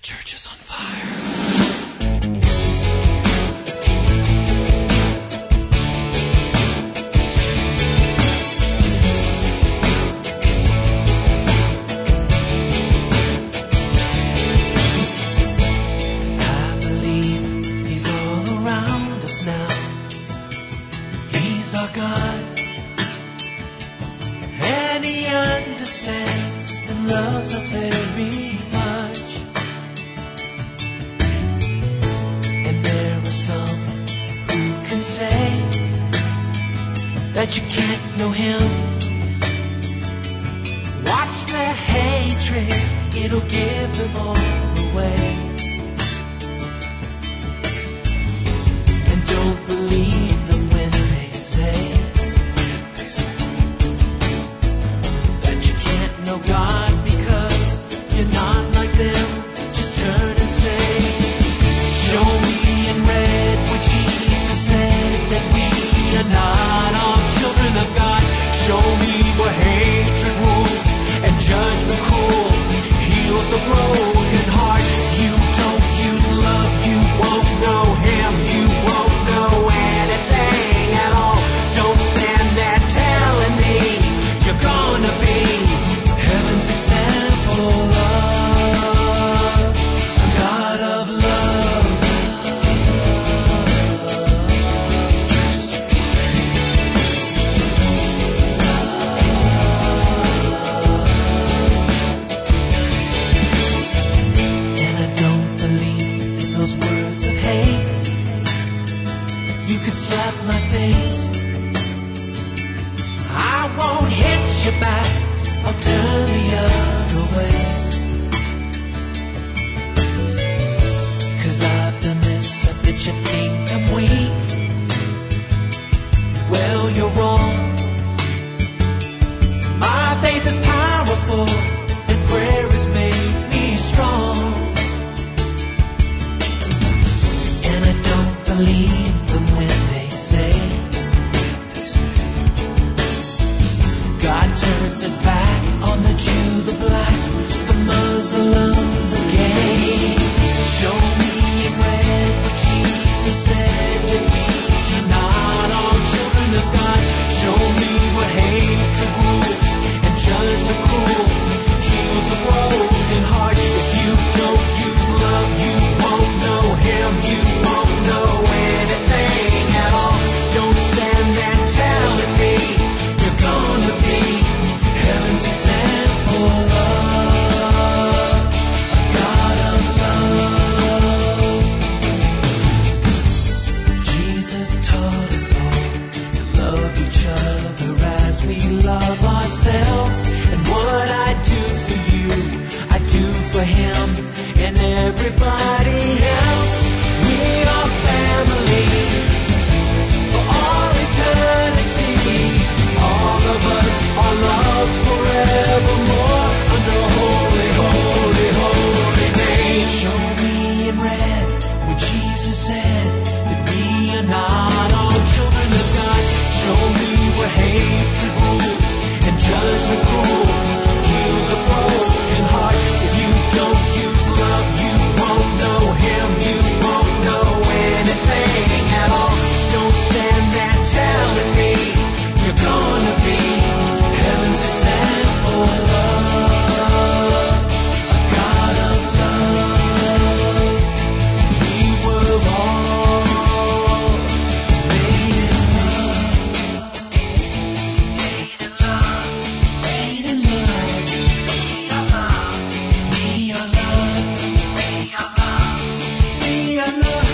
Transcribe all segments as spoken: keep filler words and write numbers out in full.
church is on fire. I believe he's all around us now. He's our God, and he understands and loves us very much. And there are some who can say that you can't know him. Watch their hatred, it'll give them all away. And don't believe them when they say that you can't know God because you're not like them. Just turn and say, show me in red what Jesus said, that we are not all children of God. Show me where hatred rules and judgment cruel heals a broken heart. You don't use love, you won't know him, you won't know anything at all. Don't stand there telling me you're gonna be heaven's example of a God of love. And I don't believe in those words of hate. You could slap my face, I won't hit you back, I'll turn the other way. Cause I've done this, I bet you think I'm weak. Well, you're wrong. My faith is powerful, and prayer has made me strong. And I don't believe them when they say God turns his back on the Jew, the black, the Muslim, the gay. Show me in red what Jesus said, that we are not all children of God. Show me what hatred rules and judgment cruel heals a broken heart. If you don't use love, you won't know him, you won't know anything at all. Don't stand there telling me you're gonna be heaven's example of a God of love. Jesus taught us all to love each other as we love ourselves. And what I do for you, I do for him and everybody else. We are family for all eternity. All of us are loved forevermore under holy, holy, holy name. Show me in red what Jesus said, that we are not all children of God. Show me where hatred rules and judgment cruel heals a broken heart. If you don't use love, you won't know him, you won't know anything at all. Don't stand there telling me you're gonna be heaven's example of a God of love. We were all made in love, made in love, made in love. We are love, we are love, we are love.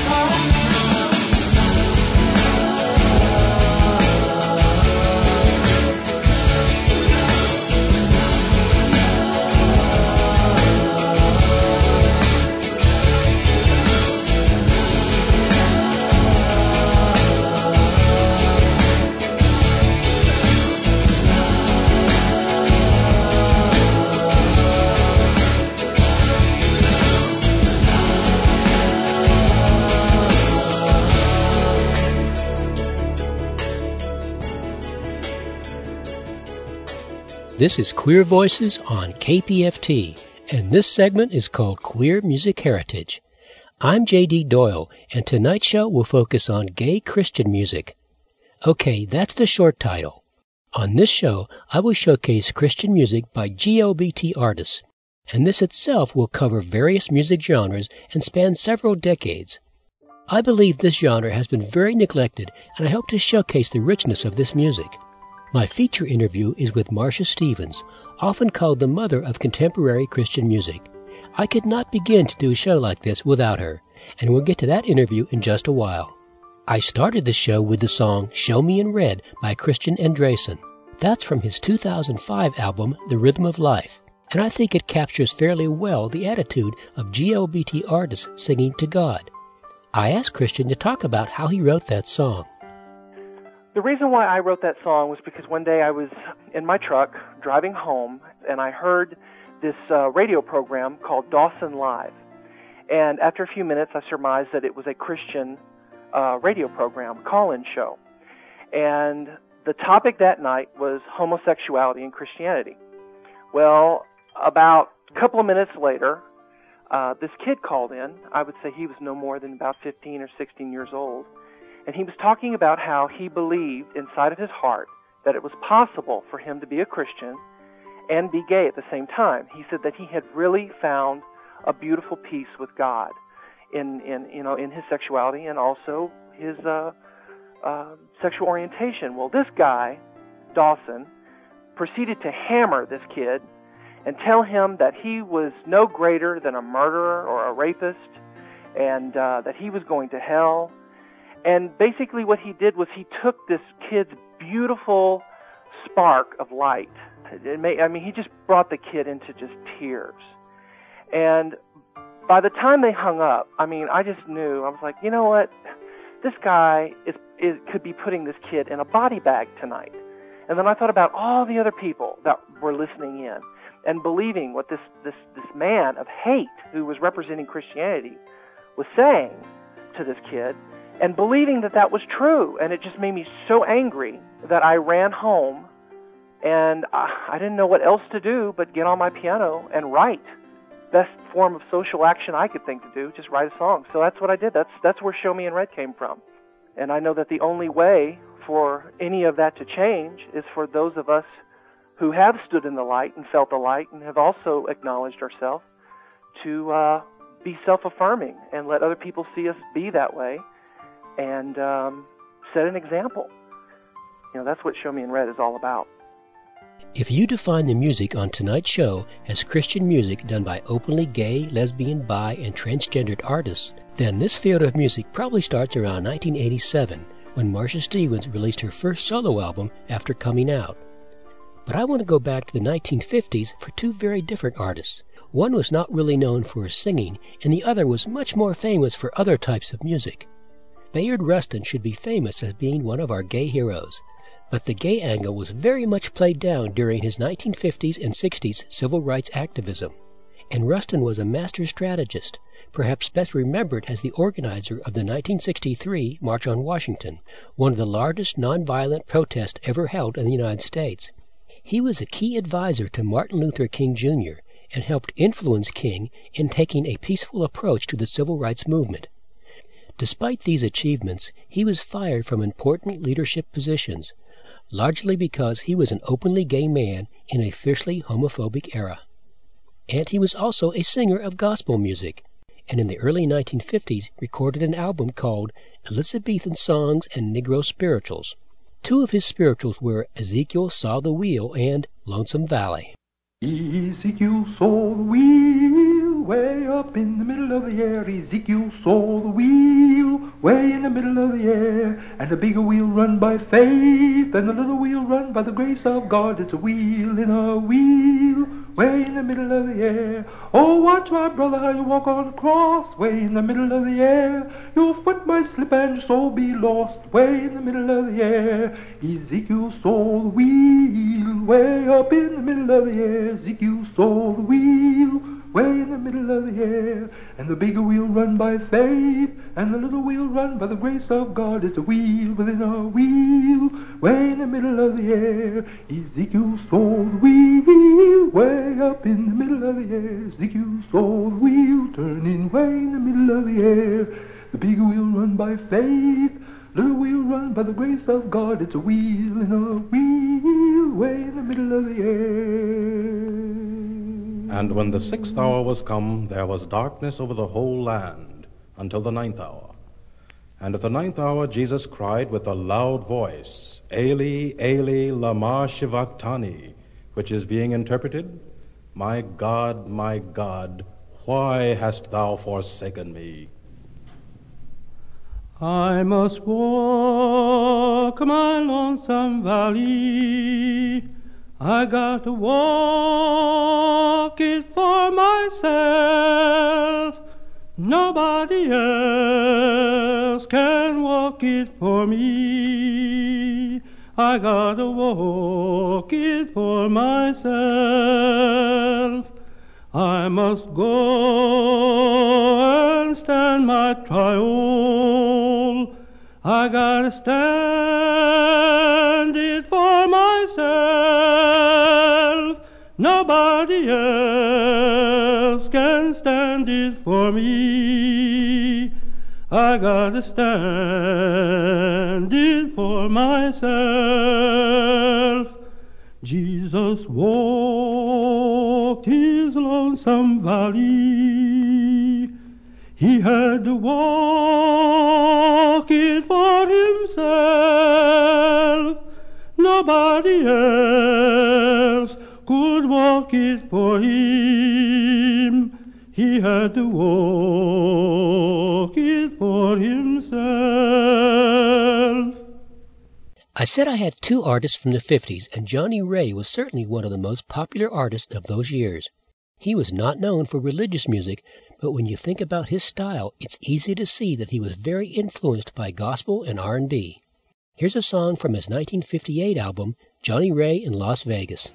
This is Queer Voices on K P F T, And this segment is called Queer Music Heritage. I'm J D Doyle, and tonight's show will focus on gay Christian music. Okay, that's the short title. On this show, I will showcase Christian music by G L B T artists, and this itself will cover various music genres and span several decades. I believe this genre has been very neglected, and I hope to showcase the richness of this music. My feature interview is with Marcia Stevens, often called the mother of contemporary Christian music. I could not begin to do a show like this without her, and we'll get to that interview in just a while. I started the show with the song Show Me in Red by Christian Andresen. That's from his two thousand five album, The Rhythm of Life, and I think it captures fairly well the attitude of G L B T artists singing to God. I asked Christian to talk about how he wrote that song. The reason why I wrote that song was because one day I was in my truck driving home, and I heard this uh, radio program called Dawson Live. And after a few minutes, I surmised that it was a Christian uh, radio program, call-in show. And the topic that night was homosexuality and Christianity. Well, about a couple of minutes later, uh, this kid called in. I would say he was no more than about fifteen or sixteen years old. And he was talking about how he believed inside of his heart that it was possible for him to be a Christian and be gay at the same time. He said that he had really found a beautiful peace with God in, in you know, in his sexuality and also his uh, uh, sexual orientation. Well, this guy, Dawson, proceeded to hammer this kid and tell him that he was no greater than a murderer or a rapist and uh, that he was going to hell. And basically what he did was he took this kid's beautiful spark of light. It may, I mean, he just brought the kid into just tears. And by the time they hung up, I mean, I just knew, I was like, you know what? This guy is, is could be putting this kid in a body bag tonight. And then I thought about all the other people that were listening in and believing what this, this, this man of hate who was representing Christianity was saying to this kid, and believing that that was true. And it just made me so angry that I ran home, and I, I didn't know what else to do but get on my piano and write. Best form of social action I could think to do, just write a song. So that's what I did. That's that's where Show Me in Red came from. And I know that the only way for any of that to change is for those of us who have stood in the light and felt the light and have also acknowledged ourselves to uh, be self-affirming and let other people see us be that way and um, set an example. You know, that's what Show Me in Red is all about. If you define the music on tonight's show as Christian music done by openly gay, lesbian, bi, and transgendered artists, then this field of music probably starts around nineteen eighty-seven, when Marcia Stevens released her first solo album after coming out. But I want to go back to the nineteen fifties for two very different artists. One was not really known for his singing, and the other was much more famous for other types of music. Bayard Rustin should be famous as being one of our gay heroes, but the gay angle was very much played down during his nineteen fifties and sixties civil rights activism. And Rustin was a master strategist, perhaps best remembered as the organizer of the nineteen sixty-three March on Washington, one of the largest nonviolent protests ever held in the United States. He was a key advisor to Martin Luther King Junior and helped influence King in taking a peaceful approach to the civil rights movement. Despite these achievements, he was fired from important leadership positions, largely because he was an openly gay man in a fiercely homophobic era. And he was also a singer of gospel music, and in the early nineteen fifties recorded an album called Elizabethan Songs and Negro Spirituals. Two of his spirituals were Ezekiel Saw the Wheel and Lonesome Valley. Ezekiel saw the wheel way up in the middle of the air. Ezekiel saw the wheel way in the middle of the air. And the bigger wheel run by faith, and the little wheel run by the grace of God. It's a wheel in a wheel way in the middle of the air. Oh, watch my brother how you walk on the cross way in the middle of the air. Your foot might slip and your soul be lost way in the middle of the air. Ezekiel saw the wheel way up in the middle of the air. Ezekiel saw the wheel way in the middle of the air. And the bigger wheel run by faith, and the little wheel run by the grace of God. It's a wheel within a wheel, way in the middle of the air. Ezekiel saw the wheel, way up in the middle of the air. Ezekiel saw the wheel, turning way in the middle of the air. The bigger wheel run by faith, little wheel run by the grace of God. It's a wheel in a wheel, way in the middle of the air. And when the sixth hour was come, there was darkness over the whole land until the ninth hour. And at the ninth hour Jesus cried with a loud voice, Eli, Eli, lama shivactani, which is being interpreted, My God, my God, why hast thou forsaken me? I must walk my lonesome valley. I got to walk it for myself. Nobody else can walk it for me. I got to walk it for myself. I must go and stand my trial. I gotta stand it for myself. Nobody else can stand it for me. I gotta stand it for myself. Jesus walked his lonesome valley. He had to walk it for himself. Nobody else could walk it for him. He had to walk it for himself. I said I had two artists from the fifties, and Johnny Ray was certainly one of the most popular artists of those years. He was not known for religious music, but when you think about his style, it's easy to see that he was very influenced by gospel and R and B. Here's a song from his nineteen fifty-eight album, Johnny Ray in Las Vegas.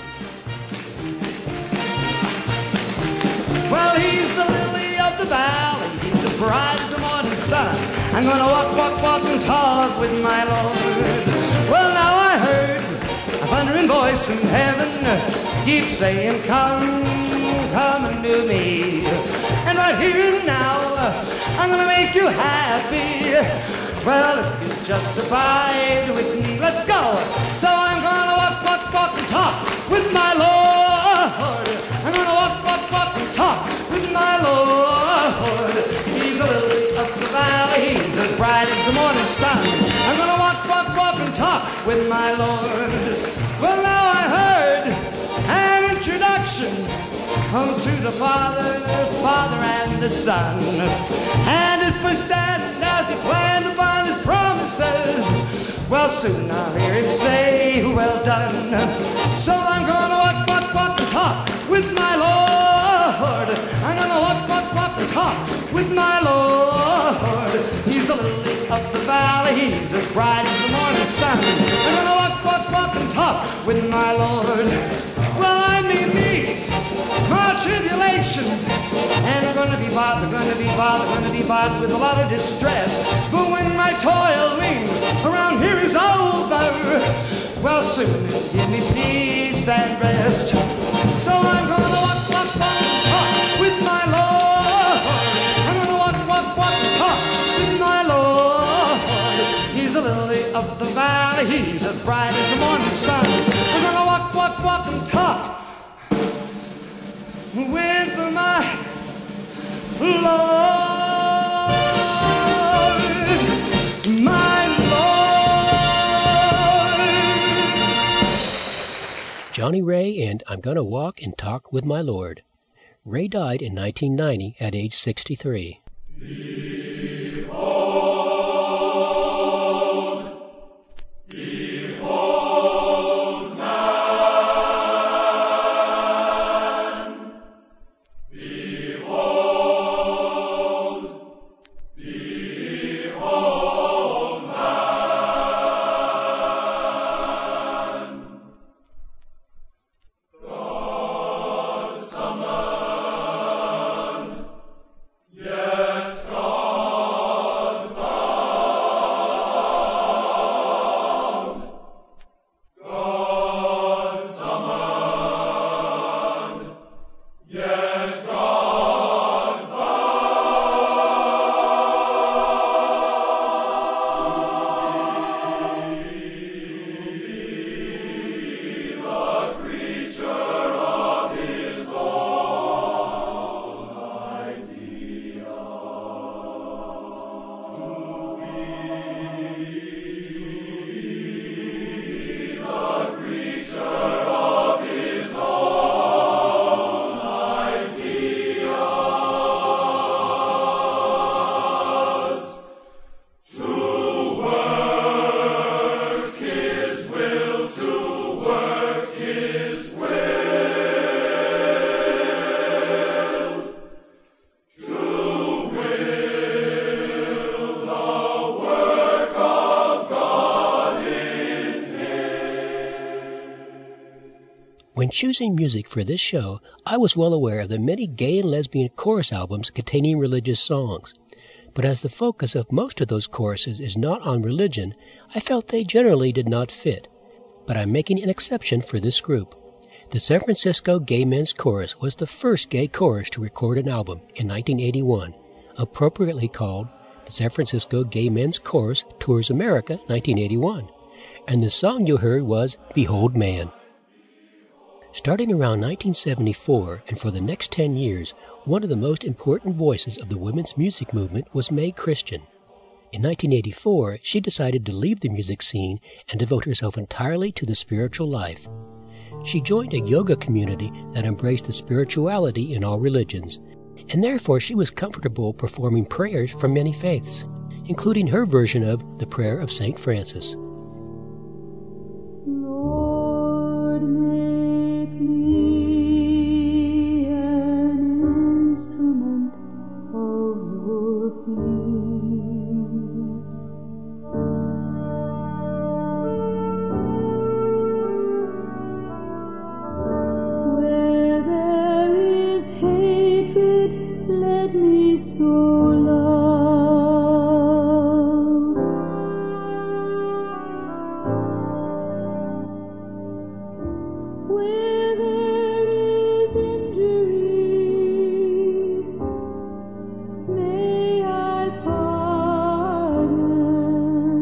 Well, he's the lily of the valley, he's the bright of the morning sun. I'm gonna walk, walk, walk and talk with my Lord. Well, now I heard a thundering voice in heaven keep saying, come, come unto me. And right here and now, I'm gonna make you happy. Well, if you just abide with me, let's go. So I'm gonna walk, walk, walk and talk with my Lord. I'm gonna walk, walk, walk and talk with my Lord. He's a lily of the valley, he's as bright as the morning sun. I'm gonna walk, walk, walk and talk with my Lord. Well, now I heard an introduction unto the Father, the Father and the Son. And if we stand as he planned upon his promises, well, soon I'll hear him say, well done. So I'm gonna walk, walk, walk and talk with my Lord. I'm gonna walk, walk, walk and talk with my Lord. He's a lily of the valley, he's as bright as the morning sun. I'm gonna walk, walk, walk and talk with my Lord. Well, I may meet my tribulation, and I'm gonna be bothered, gonna be bothered, gonna be bothered with a lot of distress. But when my toiling around here is over, well, soon it'll give me peace and rest. So I'm gonna walk, walk, walk and talk with my Lord. I'm gonna walk, walk, walk and talk with my Lord. He's a lily of the valley, he's as bright as the morning sun. I'm gonna walk, walk, walk and talk with my Lord, my Lord. Johnny Ray and I'm Gonna Walk and Talk with My Lord. Ray died in nineteen ninety at age sixty-three. Behold, behold man, behold, behold man. God summoned When choosing music for this show, I was well aware of the many gay and lesbian chorus albums containing religious songs. But as the focus of most of those choruses is not on religion, I felt they generally did not fit. But I'm making an exception for this group. The San Francisco Gay Men's Chorus was the first gay chorus to record an album in nineteen eighty-one, appropriately called the San Francisco Gay Men's Chorus Tours America nineteen eighty-one. And the song you heard was Behold Man. Starting around nineteen seventy-four, and for the next ten years, one of the most important voices of the women's music movement was Mae Christian. In nineteen eighty-four, she decided to leave the music scene and devote herself entirely to the spiritual life. She joined a yoga community that embraced the spirituality in all religions, and therefore she was comfortable performing prayers from many faiths, including her version of the Prayer of Saint Francis. Lord, make me an instrument of your peace. Where there is hatred, let me sow love. Where there is injury, may I pardon.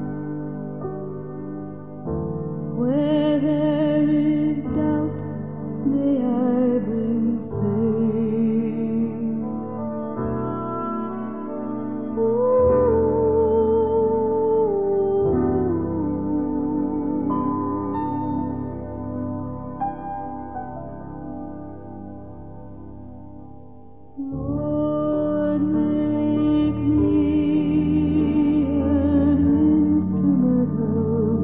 Where there is doubt, may I bring faith. Lord, make me an instrument of your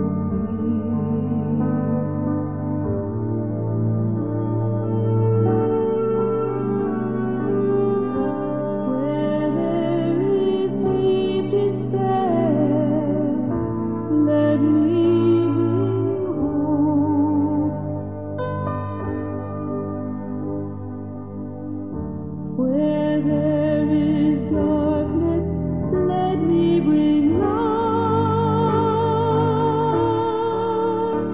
Where there is deep despair, let me bring hope. Where there is darkness, let me bring light.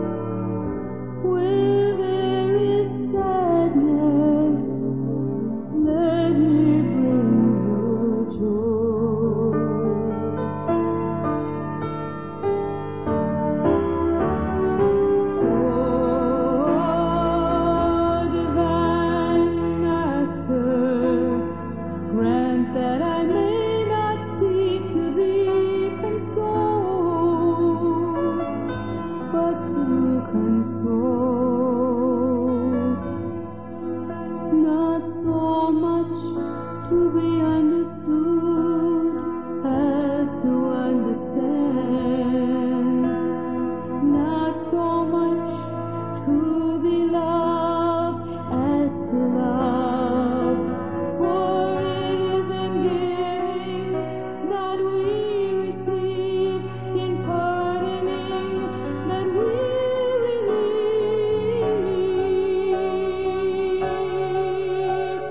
Where there is sadness, let me bring your joy. Oh, divine Master, grant that I may not seek to be consoled, but to console. Not so much to be understood as to understand. Not so much to be loved as to love. For it is in giving that we receive, in pardoning that we release.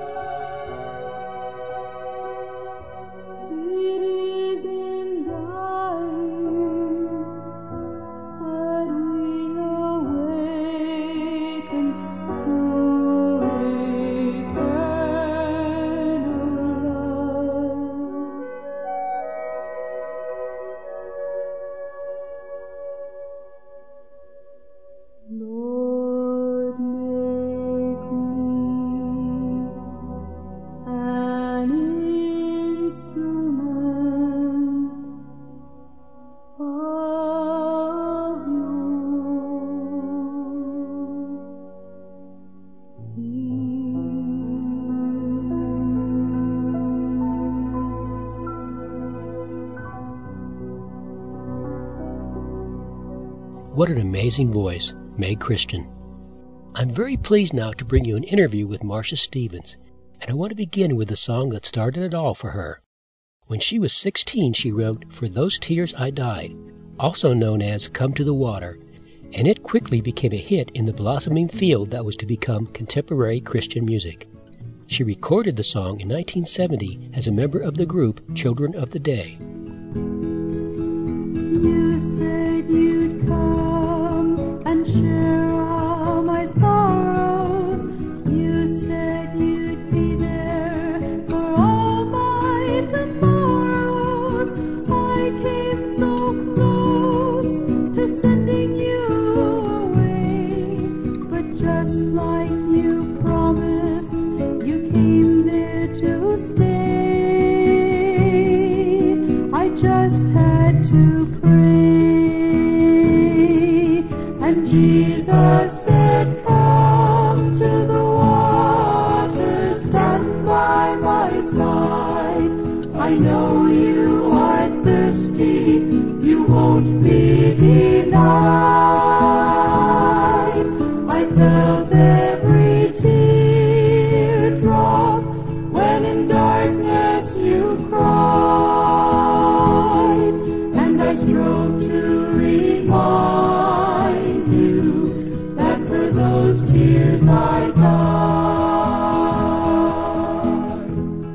It is in dying that we awaken to eternal love. Lord, make me an instrument of your What an amazing voice, Mae Christian. I'm very pleased now to bring you an interview with Marcia Stevens, and I want to begin with the song that started it all for her. When she was sixteen, she wrote For Those Tears I Died, also known as Come to the Water, and it quickly became a hit in the blossoming field that was to become contemporary Christian music. She recorded the song in nineteen seventy as a member of the group Children of the Day. You said you'd come and share all my sorrows. You said you'd be there for all my tomorrows. I came so close to sending you away, but just like you promised, you came there to stay. I just had to pray, and Jesus said, come to the water, stand by my side. I know you are thirsty, you won't be denied. I felt every teardrop when in darkness you cried, and I strove to remind you that for those tears I died.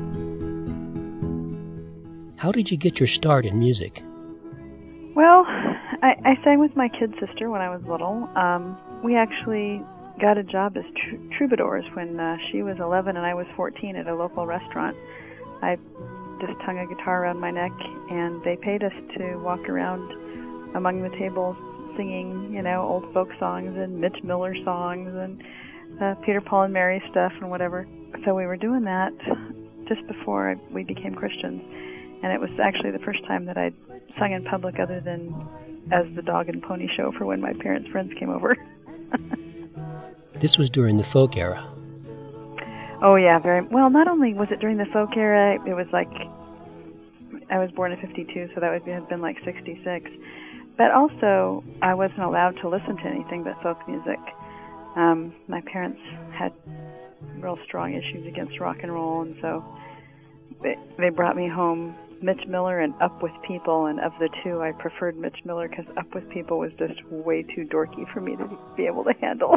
How did you get your start in music? Well, I, I sang with my kid sister when I was little. Um, we actually got a job as tr- troubadours when uh, she was eleven and I was fourteen at a local restaurant. I just hung a guitar around my neck, and they paid us to walk around among the tables singing, you know, old folk songs and Mitch Miller songs and uh, Peter, Paul, and Mary stuff and whatever. So we were doing that just before we became Christians, and it was actually the first time that I'd sung in public other than as the dog and pony show for when my parents' friends came over. This was during the folk era. Oh, yeah, very well. Not only was it during the folk era, it was like, I was born in fifty-two, so that would have been like sixty-six. But also, I wasn't allowed to listen to anything but folk music. Um, my parents had real strong issues against rock and roll, and so they, they brought me home Mitch Miller and Up With People, and of the two, I preferred Mitch Miller because Up With People was just way too dorky for me to be able to handle.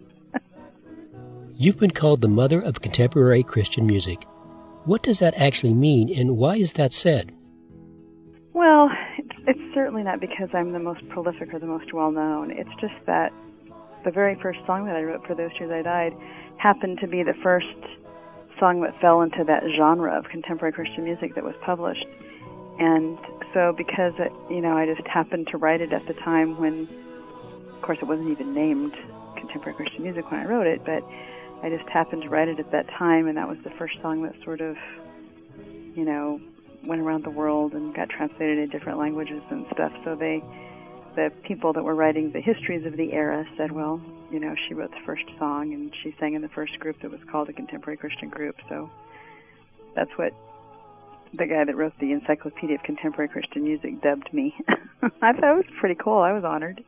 You've been called the mother of contemporary Christian music. What does that actually mean, and why is that said? Well, it's, it's certainly not because I'm the most prolific or the most well-known. It's just that the very first song that I wrote for Those Tears I Died happened to be the first song that fell into that genre of contemporary Christian music that was published. And so because, it, you know, I just happened to write it at the time when, of course, it wasn't even named contemporary Christian music when I wrote it, but I just happened to write it at that time, and that was the first song that sort of, you know, went around the world and got translated in different languages and stuff. So they, the people that were writing the histories of the era said, well, you know, she wrote the first song, and she sang in the first group that was called a contemporary Christian group. So that's what the guy that wrote the Encyclopedia of Contemporary Christian Music dubbed me. I thought it was pretty cool. I was honored.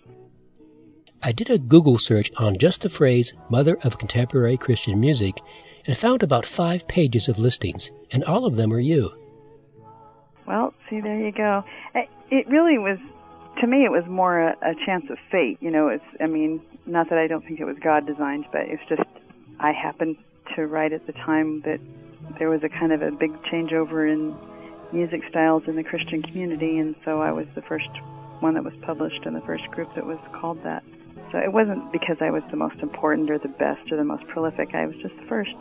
I did a Google search on just the phrase Mother of Contemporary Christian Music and found about five pages of listings, and all of them are you. Well, see, there you go. It really was, to me, it was more a, a chance of fate. You know, it's, I mean, not that I don't think it was God designed, but it's just I happened to write at the time that there was a kind of a big changeover in music styles in the Christian community, and so I was the first one that was published and the first group that was called that. So it wasn't because I was the most important or the best or the most prolific. I was just the first.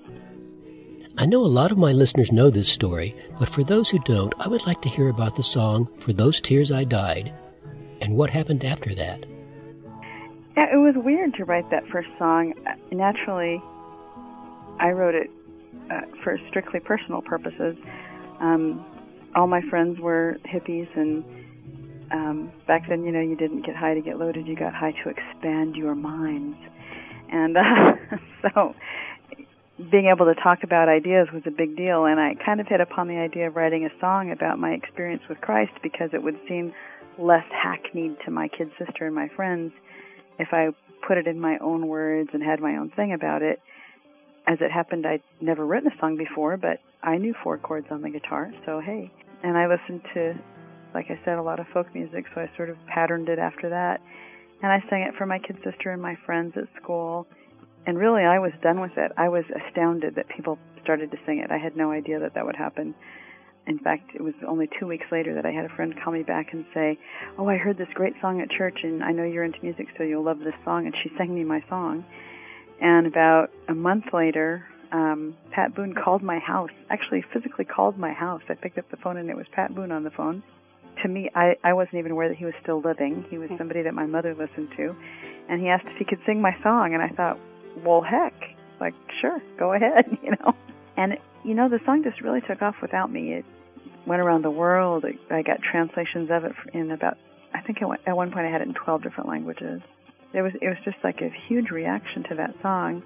I know a lot of my listeners know this story, but for those who don't, I would like to hear about the song For Those Tears I Died and what happened after that. Yeah, it was weird to write that first song. Naturally, I wrote it uh, for strictly personal purposes. Um, all my friends were hippies, and Um, back then, you know, you didn't get high to get loaded, you got high to expand your minds. And uh, so being able to talk about ideas was a big deal, and I kind of hit upon the idea of writing a song about my experience with Christ because it would seem less hackneyed to my kid sister and my friends if I put it in my own words and had my own thing about it. As it happened, I'd never written a song before, but I knew four chords on the guitar, so hey. And I listened to, like I said, a lot of folk music, so I sort of patterned it after that. And I sang it for my kid sister and my friends at school. And really, I was done with it. I was astounded that people started to sing it. I had no idea that that would happen. In fact, it was only two weeks later that I had a friend call me back and say, oh, I heard this great song at church, and I know you're into music, so you'll love this song. And she sang me my song. And about a month later, um, Pat Boone called my house, actually physically called my house. I picked up the phone, and it was Pat Boone on the phone. To me, I, I wasn't even aware that he was still living. He was somebody that my mother listened to. And he asked if he could sing my song, and I thought, well, heck, like, sure, go ahead, you know. And, it, you know, the song just really took off without me. It went around the world. I got translations of it in about, I think at one point I had it in twelve different languages. It was, it was just like a huge reaction to that song.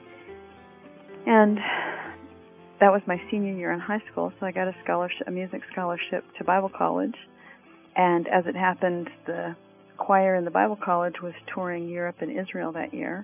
And that was my senior year in high school, so I got a scholarship, a music scholarship to Bible college. And as it happened, the choir in the Bible college was touring Europe and Israel that year.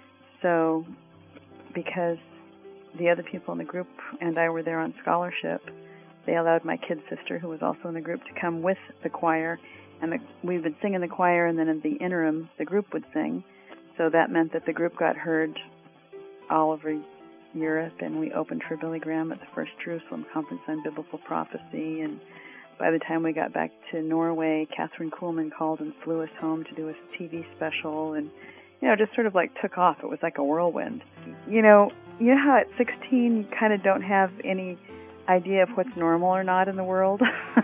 So because the other people in the group and I were there on scholarship, they allowed my kid sister, who was also in the group, to come with the choir. And the, we would sing in the choir, and then in the interim, the group would sing. So that meant that the group got heard all over Europe, and we opened for Billy Graham at the First Jerusalem Conference on Biblical Prophecy. And by the time we got back to Norway, Catherine Kuhlman called and flew us home to do a T V special, and, you know, just sort of like took off. It was like a whirlwind. You know, you know how at sixteen you kind of don't have any idea of what's normal or not in the world?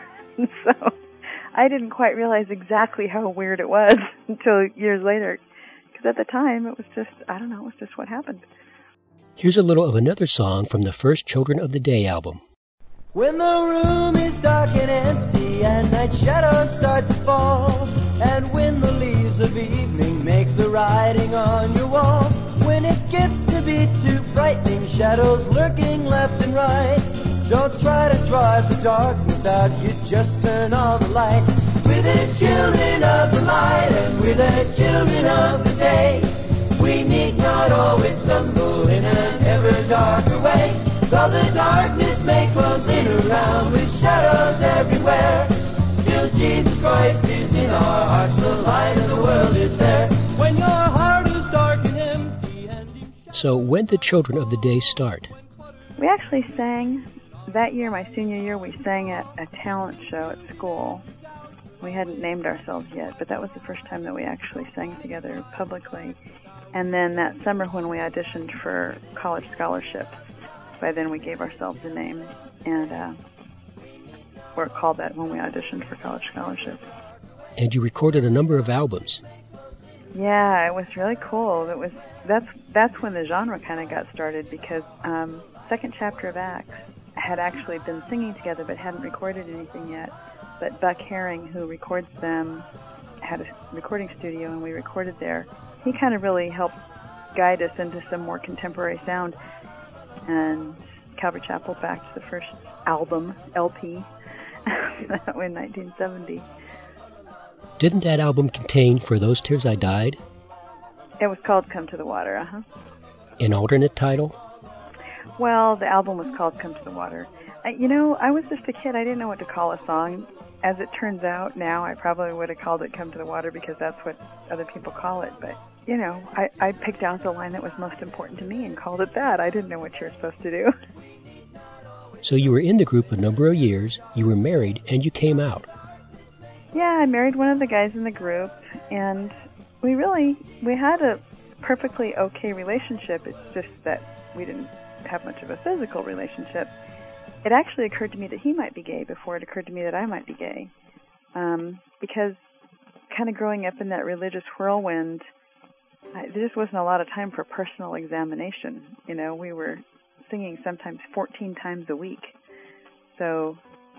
So I didn't quite realize exactly how weird it was until years later. Because at the time, it was just, I don't know, it was just what happened. Here's a little of another song from the first Children of the Day album. When the room is dark and empty and night shadows start to fall, and when the leaves of evening make the writing on your wall, when it gets to be too frightening, shadows lurking left and right, don't try to drive the darkness out, you just turn on the light. We're the children of the light, and we're the children of the day. We need not always stumble in an ever darker way. Though the darkness may close in around with shadows everywhere, still Jesus Christ is in our hearts, the light of the world is there. When your heart is dark and empty and you... So when did Children of the Day start? We actually sang, that year, my senior year, we sang at a talent show at school. We hadn't named ourselves yet, but that was the first time that we actually sang together publicly. And then that summer when we auditioned for college scholarships, by then we gave ourselves a name, and uh, we're called that when we auditioned for college scholarships. And you recorded a number of albums. Yeah, it was really cool. It was that's that's when the genre kind of got started, because um, Second Chapter of Acts had actually been singing together but hadn't recorded anything yet. But Buck Herring, who records them, had a recording studio, and we recorded there. He kind of really helped guide us into some more contemporary sound. And Calvary Chapel backed the first album, L P, in nineteen seventy. Didn't that album contain For Those Tears I Died? It was called Come to the Water, uh-huh. An alternate title? Well, the album was called Come to the Water. I, you know, I was just a kid. I didn't know what to call a song. As it turns out now, I probably would have called it Come to the Water because that's what other people call it. But, you know, I, I picked out the line that was most important to me and called it that. I didn't know what you were supposed to do. So you were in the group a number of years, you were married, and you came out. Yeah, I married one of the guys in the group, and we really, we had a perfectly okay relationship. It's just that we didn't have much of a physical relationship. It actually occurred to me that he might be gay before it occurred to me that I might be gay. Um, because kind of growing up in that religious whirlwind, I, there just wasn't a lot of time for personal examination. You know, we were singing sometimes fourteen times a week. So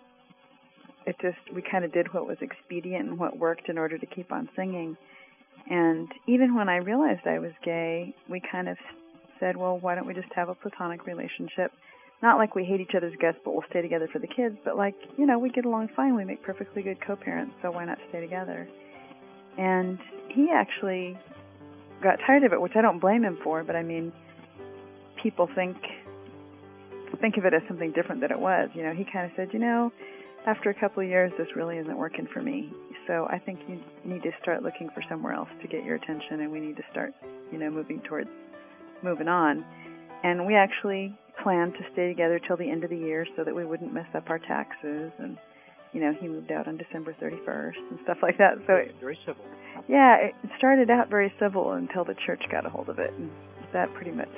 it just, we kind of did what was expedient and what worked in order to keep on singing. And even when I realized I was gay, we kind of said, well, why don't we just have a platonic relationship? Not like we hate each other's guts, but we'll stay together for the kids. But like, you know, we get along fine. We make perfectly good co-parents, so why not stay together? And he actually got tired of it, which I don't blame him for. But I mean, people think think of it as something different than it was. You know, he kind of said, you know, after a couple of years, this really isn't working for me. So I think you need to start looking for somewhere else to get your attention, and we need to start, you know, moving towards moving on. And we actually planned to stay together till the end of the year so that we wouldn't mess up our taxes. And, you know, he moved out on December thirty-first and stuff like that. So it, very civil. Yeah, it started out very civil until the church got a hold of it, and that pretty much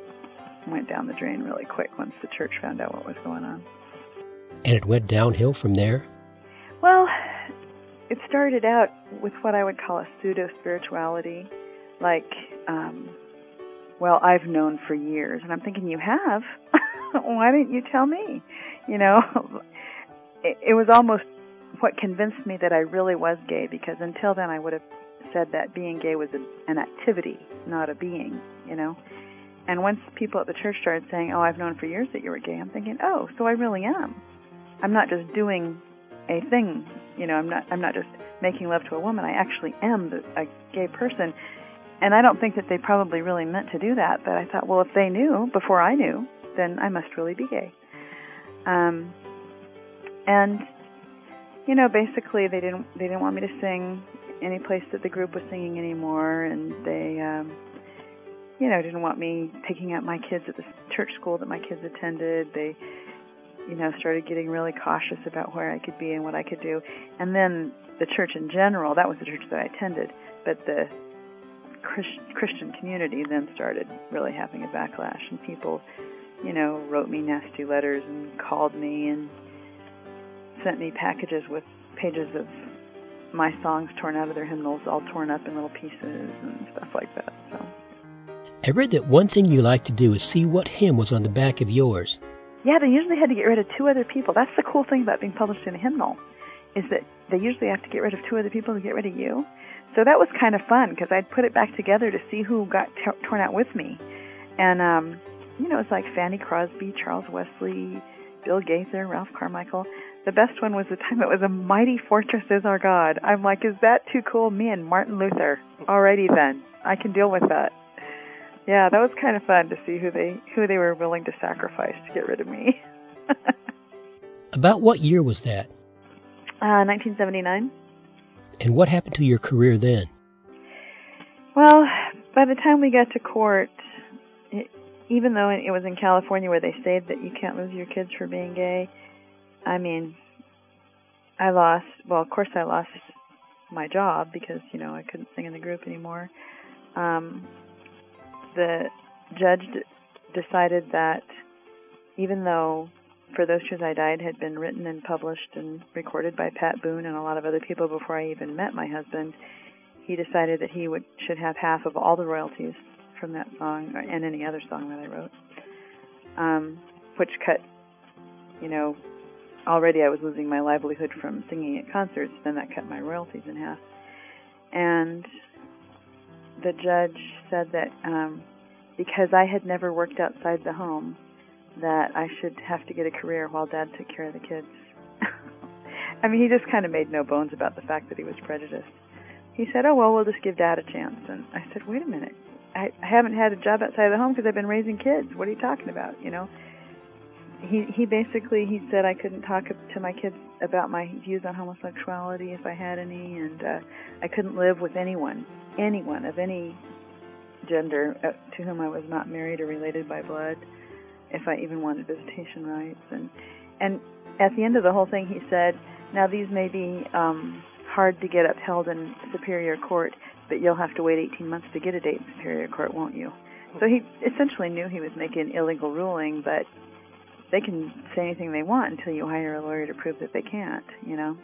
went down the drain really quick once the church found out what was going on. And it went downhill from there? Well, it started out with what I would call a pseudo-spirituality, like, um, well, I've known for years. And I'm thinking, you have? Why didn't you tell me? You know, it, it was almost what convinced me that I really was gay, because until then I would have said that being gay was a, an activity, not a being, you know. And once people at the church started saying, oh, I've known for years that you were gay, I'm thinking, oh, so I really am. I'm not just doing a thing, you know, I'm not I'm not just making love to a woman. I actually am the, a gay person. And I don't think that they probably really meant to do that, but I thought, well, if they knew before I knew, then I must really be gay. Um, and, you know, basically they didn't they didn't want me to sing any place that the group was singing anymore, and they, um, you know, didn't want me picking up my kids at the church school that my kids attended. They, you know, started getting really cautious about where I could be and what I could do. And then the church in general, that was the church that I attended, but the Christ, Christian community then started really having a backlash, and people, you know, wrote me nasty letters and called me and sent me packages with pages of my songs torn out of their hymnals, all torn up in little pieces and stuff like that. So I read that one thing you like to do is see what hymn was on the back of yours. Yeah, they usually had to get rid of two other people. That's the cool thing about being published in a hymnal, is that they usually have to get rid of two other people to get rid of you. So that was kind of fun, because I'd put it back together to see who got t- torn out with me. And, um, you know, it's like Fanny Crosby, Charles Wesley, Bill Gaither, Ralph Carmichael. The best one was the time it was A Mighty Fortress Is Our God. I'm like, is that too cool? Me and Martin Luther. Alrighty then. I can deal with that. Yeah, that was kind of fun to see who they who they were willing to sacrifice to get rid of me. About what year was that? Uh, nineteen seventy-nine. And what happened to your career then? Well, by the time we got to court, it, even though it was in California where they say that you can't lose your kids for being gay, I mean, I lost, well, of course I lost my job because, you know, I couldn't sing in the group anymore. Um, the judge d- decided that even though For Those Tears I Died had been written and published and recorded by Pat Boone and a lot of other people before I even met my husband, he decided that he would should have half of all the royalties from that song and any other song that I wrote, um, which cut, you know, already I was losing my livelihood from singing at concerts, then that cut my royalties in half. And the judge said that um, because I had never worked outside the home, that I should have to get a career while Dad took care of the kids. I mean, he just kind of made no bones about the fact that he was prejudiced. He said, oh, well, we'll just give Dad a chance. And I said, wait a minute. I, I haven't had a job outside of the home because I've been raising kids. What are you talking about, you know? He he basically, he said I couldn't talk to my kids about my views on homosexuality if I had any, and uh, I couldn't live with anyone, anyone of any gender uh, to whom I was not married or related by blood, if I even wanted visitation rights. And and at the end of the whole thing, he said, now these may be um, hard to get upheld in Superior Court, but you'll have to wait eighteen months to get a date in Superior Court, won't you? So he essentially knew he was making an illegal ruling, but they can say anything they want until you hire a lawyer to prove that they can't, you know.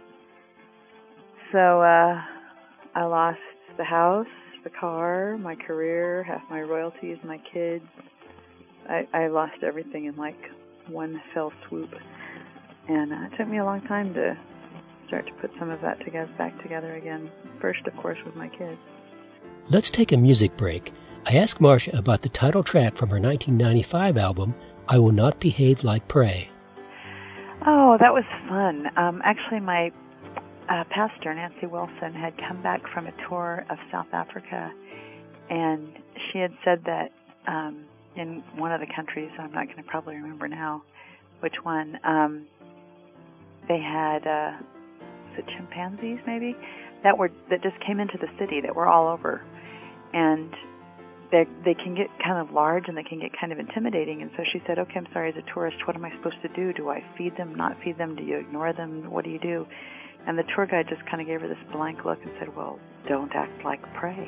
So uh, I lost the house, the car, my career, half my royalties, my kids. I, I lost everything in like one fell swoop. And uh, it took me a long time to start to put some of that together, back together again. First, of course, with my kids. Let's take a music break. I asked Marcia about the title track from her nineteen ninety-five album, I Will Not Behave Like Prey. Oh, that was fun. Um, actually, my uh, pastor, Nancy Wilson, had come back from a tour of South Africa, and she had said that um, in one of the countries, I'm not going to probably remember now which one, um, they had, uh, was it chimpanzees maybe? that were that just came into the city that were all over, and they they can get kind of large and they can get kind of intimidating. And so she said, "Okay, I'm sorry, as a tourist, what am I supposed to do? Do I feed them? Not feed them? Do you ignore them? What do you do?" And the tour guide just kind of gave her this blank look and said, "Well, don't act like prey."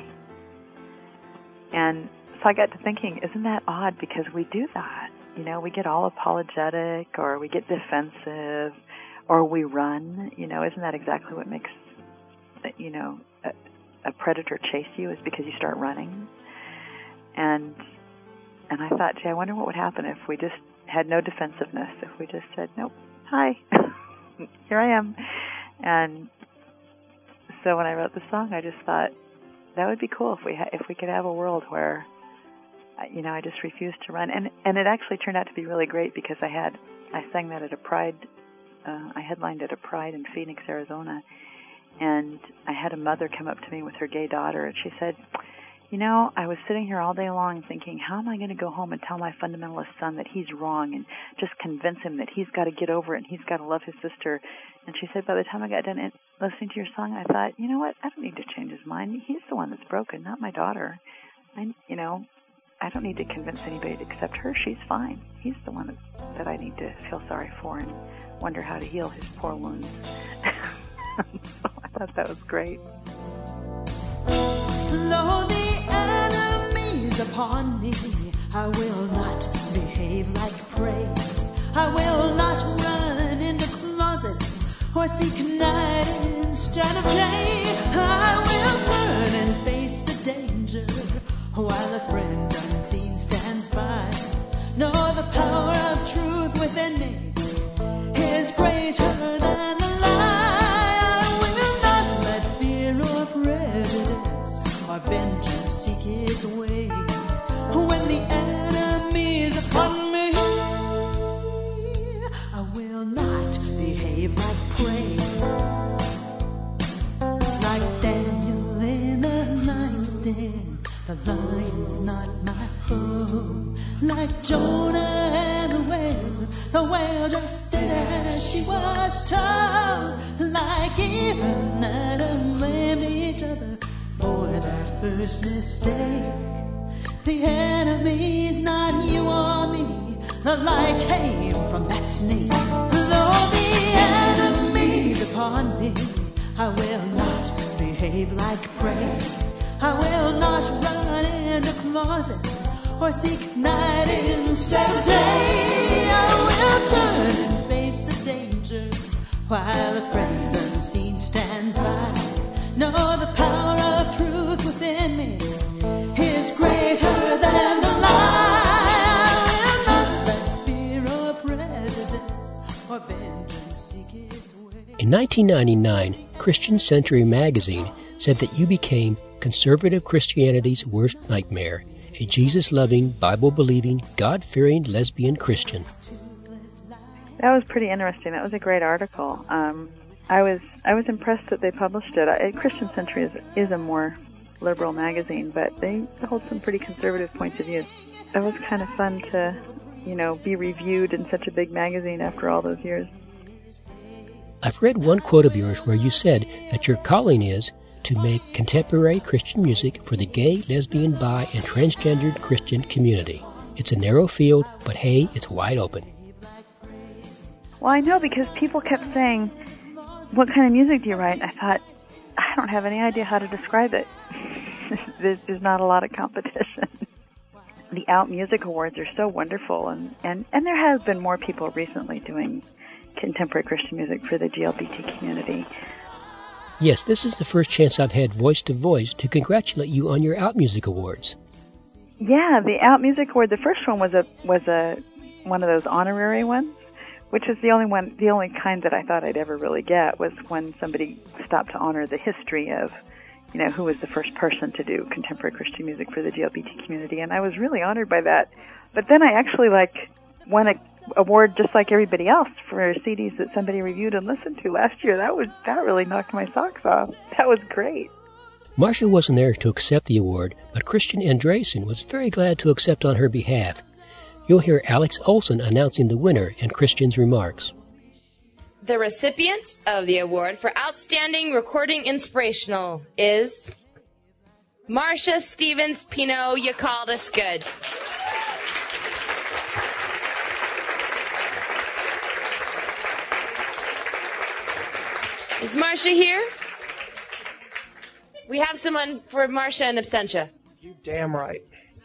And so I got to thinking, isn't that odd? Because we do that. You know, we get all apologetic, or we get defensive, or we run. You know, isn't that exactly what makes, you know, a, a predator chase you, is because you start running? And and I thought, gee, I wonder what would happen if we just had no defensiveness, if we just said, nope, hi, here I am. And so when I wrote the song, I just thought that would be cool if we ha- if we could have a world where, you know, I just refused to run. And and it actually turned out to be really great, because I had I sang that at a Pride, uh, I headlined at a Pride in Phoenix, Arizona, and I had a mother come up to me with her gay daughter, and she said, you know, I was sitting here all day long thinking, how am I going to go home and tell my fundamentalist son that he's wrong, and just convince him that he's got to get over it and he's got to love his sister. And she said, by the time I got done listening to your song, I thought, you know what, I don't need to change his mind. He's the one that's broken, not my daughter. I, you know, I don't need to convince anybody to accept her. She's fine. He's the one that, that I need to feel sorry for and wonder how to heal his poor wounds. So I thought that was great. Though the enemy's upon me, I will not behave like prey. I will not run into closets or seek night instead of day. I will turn and face the danger while a friend unseen stands by. No, the power of truth within me is greater than the lie. I will not let fear or prejudice or vengeance seek its way. When the enemy is upon me, I will not behave like prey. Like Daniel in the lion's den, the lion's not my foe. Like Jonah and the whale, the whale just did as she was told. Like Eve and Adam blamed each other for that first mistake. The enemy's not you or me, the lie came from that snake. Though the enemy's upon me, I will not behave like prey. I will not run into closets or seek night instead of day. I will turn and face the danger while a friend unseen stands by. No, the power of truth within me is greater than the lie. I will not let fear or prejudice or vengeance seek its way. In nineteen ninety-nine, Christian Century magazine said that you became conservative Christianity's worst nightmare, a Jesus-loving, Bible-believing, God-fearing lesbian Christian. That was pretty interesting. That was a great article. Um, I was I was impressed that they published it. I, Christian Century is, is a more liberal magazine, but they hold some pretty conservative points of view. It was kind of fun to, you know, be reviewed in such a big magazine after all those years. I've read one quote of yours where you said that your calling is to make contemporary Christian music for the gay, lesbian, bi, and transgendered Christian community. It's a narrow field, but hey, it's wide open. Well, I know, because people kept saying, what kind of music do you write? And I thought, I don't have any idea how to describe it. there's, there's not a lot of competition. The Out Music Awards are so wonderful, and, and, and there has been more people recently doing contemporary Christian music for the G L B T community. Yes, this is the first chance I've had Voice to Voice to congratulate you on your Out Music Awards. Yeah, the Out Music Award, the first one was a was a one of those honorary ones, which is the only one, the only kind that I thought I'd ever really get, was when somebody stopped to honor the history of, you know, who was the first person to do contemporary Christian music for the G L B T community, and I was really honored by that. But then I actually, like, won a award just like everybody else for C Ds that somebody reviewed and listened to last year. That was that really knocked my socks off. That was great. Marcia wasn't there to accept the award, but Christian Andresen was very glad to accept on her behalf. You'll hear Alex Olson announcing the winner and Christian's remarks. The recipient of the award for Outstanding Recording Inspirational is Marcia Stevens Pino. You called us good. Is Marcia here? We have someone for Marcia in absentia. You damn right.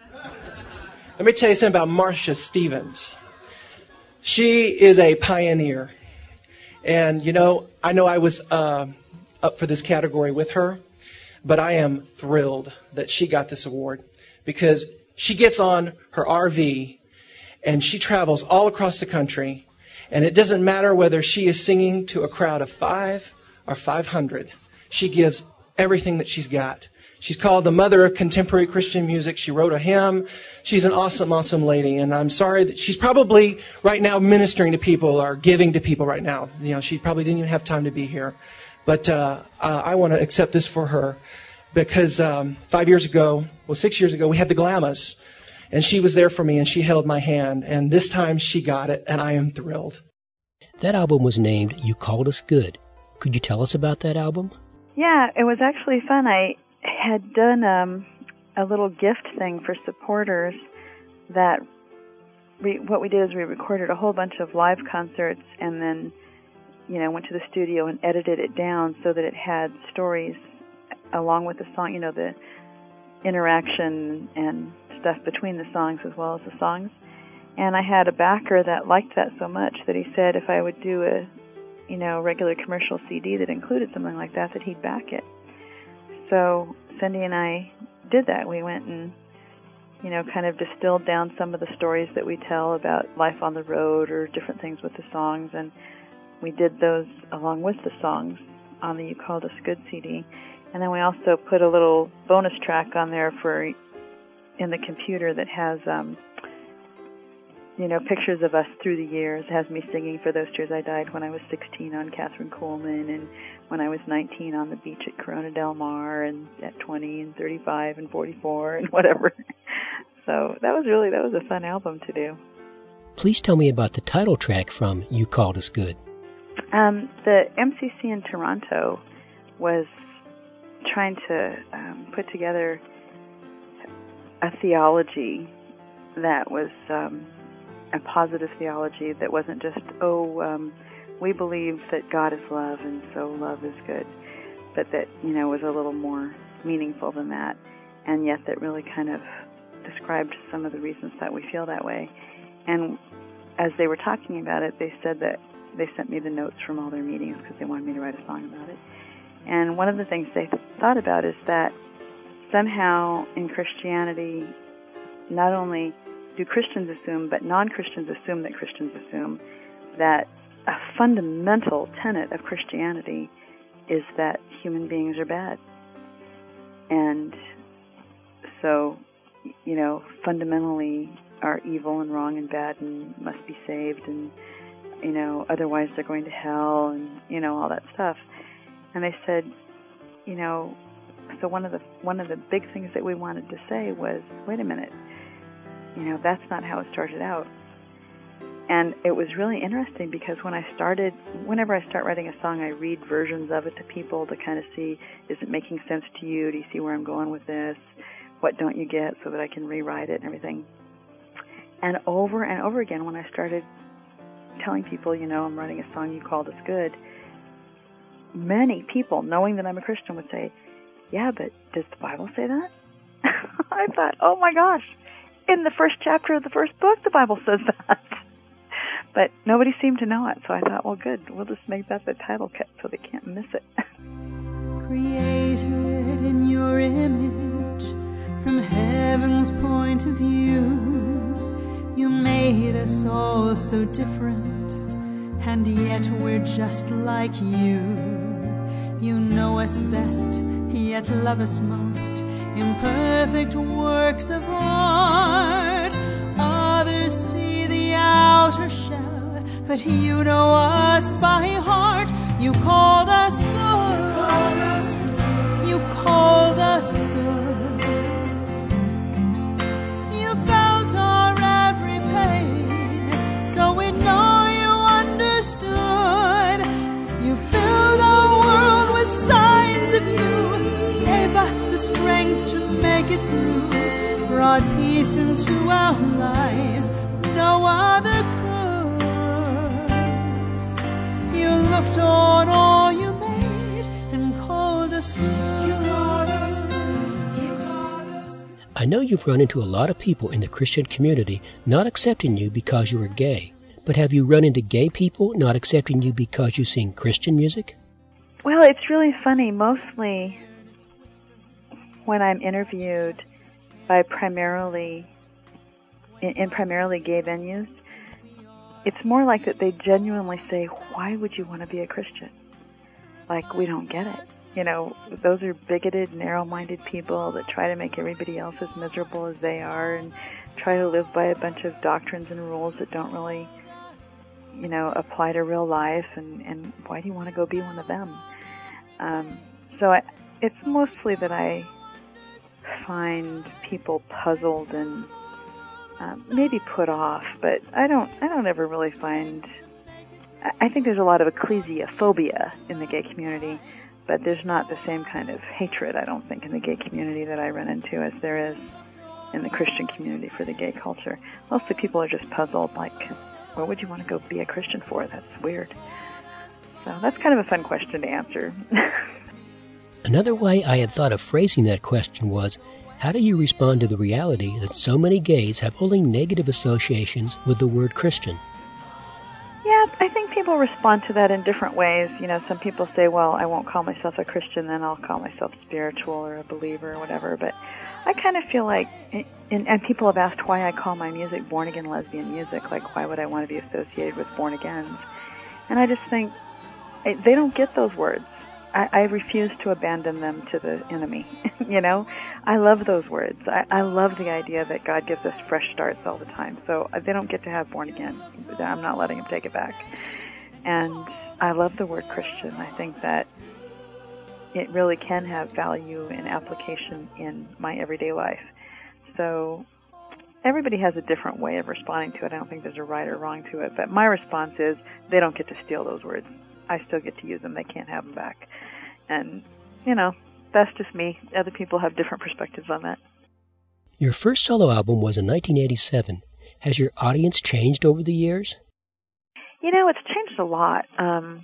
Let me tell you something about Marcia Stevens. She is a pioneer. And, you know, I know I was uh, up for this category with her, but I am thrilled that she got this award because she gets on her R V and she travels all across the country, and it doesn't matter whether she is singing to a crowd of five or five hundred. She gives everything that she's got. She's called the mother of contemporary Christian music. She wrote a hymn. She's an awesome, awesome lady. And I'm sorry that she's probably right now ministering to people or giving to people right now. You know, she probably didn't even have time to be here. But uh, uh, I want to accept this for her because um, five years ago, well, six years ago, we had the Glamas. And she was there for me and she held my hand. And this time she got it and I am thrilled. That album was named You Called Us Good. Could you tell us about that album? Yeah, it was actually fun. I had done um, a little gift thing for supporters that we, what we did is we recorded a whole bunch of live concerts and then, you know, went to the studio and edited it down so that it had stories along with the song, you know, the interaction and stuff between the songs as well as the songs. And I had a backer that liked that so much that he said if I would do a, you know, regular commercial C D that included something like that, that he'd back it. So Cindy and I did that. We went and, you know, kind of distilled down some of the stories that we tell about life on the road or different things with the songs, and we did those along with the songs on the You Called Us Good C D. And then we also put a little bonus track on there for in the computer that has, um, you know, pictures of us through the years. It has me singing For Those Tears I Died when I was sixteen on Catherine Coleman, and when I was nineteen on the beach at Corona Del Mar, and at twenty and thirty-five and forty-four and whatever. So that was really, that was a fun album to do. Please tell me about the title track from You Called Us Good. Um, the M C C in Toronto was trying to um, put together a theology that was um, a positive theology that wasn't just, oh, um, we believe that God is love and so love is good, but that, you know, was a little more meaningful than that, and yet that really kind of described some of the reasons that we feel that way. And as they were talking about it, they said that they sent me the notes from all their meetings because they wanted me to write a song about it. And one of the things they thought about is that somehow in Christianity, not only do Christians assume, but non-Christians assume that Christians assume that a fundamental tenet of Christianity is that human beings are bad. And so, you know, fundamentally are evil and wrong and bad and must be saved, and, you know, otherwise they're going to hell, and, you know, all that stuff. And they said, you know, so one of the one of the big things that we wanted to say was, wait a minute, you know, that's not how it started out. And it was really interesting because when I started, whenever I start writing a song, I read versions of it to people to kind of see, is it making sense to you? Do you see where I'm going with this? What don't you get, so that I can rewrite it and everything. And over and over again, when I started telling people, you know, I'm writing a song, You Called Us Good, many people, knowing that I'm a Christian, would say, yeah, but does the Bible say that? I thought, oh my gosh, in the first chapter of the first book, the Bible says that. But nobody seemed to know it, so I thought, well, good, we'll just make that the title cut so they can't miss it. Created in your image, from heaven's point of view, you made us all so different, and yet we're just like you. You know us best, yet love us most, imperfect works of art. Others see the outer shell, but you know us by heart. You called us good. You called us good. You felt our every pain, so we know you understood. it through, brought peace into our lives, no other could. You looked on all you made and called us good. You called us good. You called us good. I know you've run into a lot of people in the Christian community not accepting you because you were gay. But have you run into gay people not accepting you because you sing Christian music? Well, it's really funny. Mostly when I'm interviewed by primarily, in, in primarily gay venues, it's more like that they genuinely say, why would you want to be a Christian? Like, we don't get it. You know, those are bigoted, narrow-minded people that try to make everybody else as miserable as they are and try to live by a bunch of doctrines and rules that don't really, you know, apply to real life, and, and why do you want to go be one of them? Um, so I, it's mostly that I find people puzzled and um, maybe put off, but I don't, I don't ever really find, I think there's a lot of ecclesiophobia in the gay community, but there's not the same kind of hatred, I don't think, in the gay community that I run into as there is in the Christian community for the gay culture. Mostly people are just puzzled, like, what would you want to go be a Christian for? That's weird. So that's kind of a fun question to answer. Another way I had thought of phrasing that question was, how do you respond to the reality that so many gays have only negative associations with the word Christian? Yeah, I think people respond to that in different ways. You know, some people say, well, I won't call myself a Christian, then I'll call myself spiritual or a believer or whatever. But I kind of feel like, and, and people have asked why I call my music born-again lesbian music. Like, why would I want to be associated with born-agains? And I just think they don't get those words. I, I refuse to abandon them to the enemy. You know, I love those words. I, I love the idea that God gives us fresh starts all the time. So they don't get to have born again. I'm not letting them take it back. And I love the word Christian. I think that it really can have value and application in my everyday life. So everybody has a different way of responding to it. I don't think there's a right or wrong to it. But my response is they don't get to steal those words. I still get to use them. They can't have them back. And, you know, that's just me. Other people have different perspectives on that. Your first solo album was in nineteen eighty-seven. Has your audience changed over the years? You know, it's changed a lot. Um,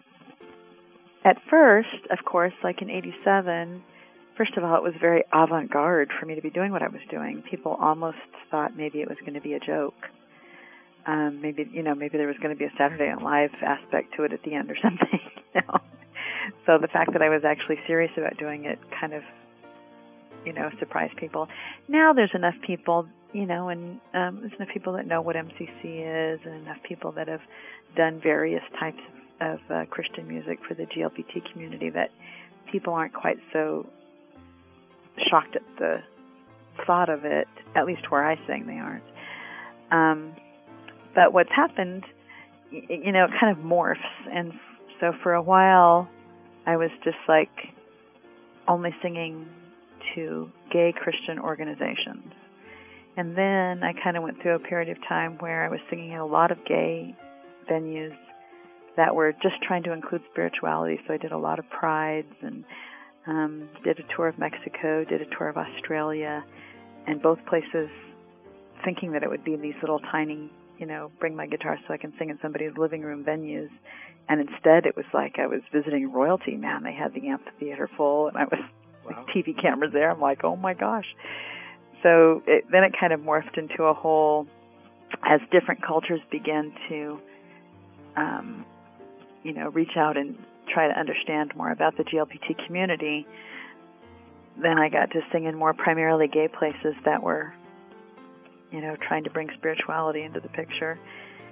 at first, of course, like in eighty-seven, first of all, it was very avant-garde for me to be doing what I was doing. People almost thought maybe it was going to be a joke. Um, maybe, you know, maybe there was going to be a Saturday Night Live aspect to it at the end or something, you know. So the fact that I was actually serious about doing it kind of, you know, surprised people. Now there's enough people, you know, and um, there's enough people that know what M C C is, and enough people that have done various types of, of uh, Christian music for the G L B T community that people aren't quite so shocked at the thought of it, at least where I sing they aren't. Um, but what's happened, you know, it kind of morphs. And so for a while, I was just like only singing to gay Christian organizations. And then I kind of went through a period of time where I was singing in a lot of gay venues that were just trying to include spirituality. So I did a lot of prides and um, did a tour of Mexico, did a tour of Australia, and both places thinking that it would be these little tiny, you know, bring my guitar so I can sing in somebody's living room venues. And instead it was like I was visiting royalty. Man, they had the amphitheater full, and I was wow. T V cameras there. I'm like, oh my gosh. So it, then it kind of morphed into a whole, as different cultures began to, um, you know, reach out and try to understand more about the G L B T community, then I got to sing in more primarily gay places that were, you know, trying to bring spirituality into the picture.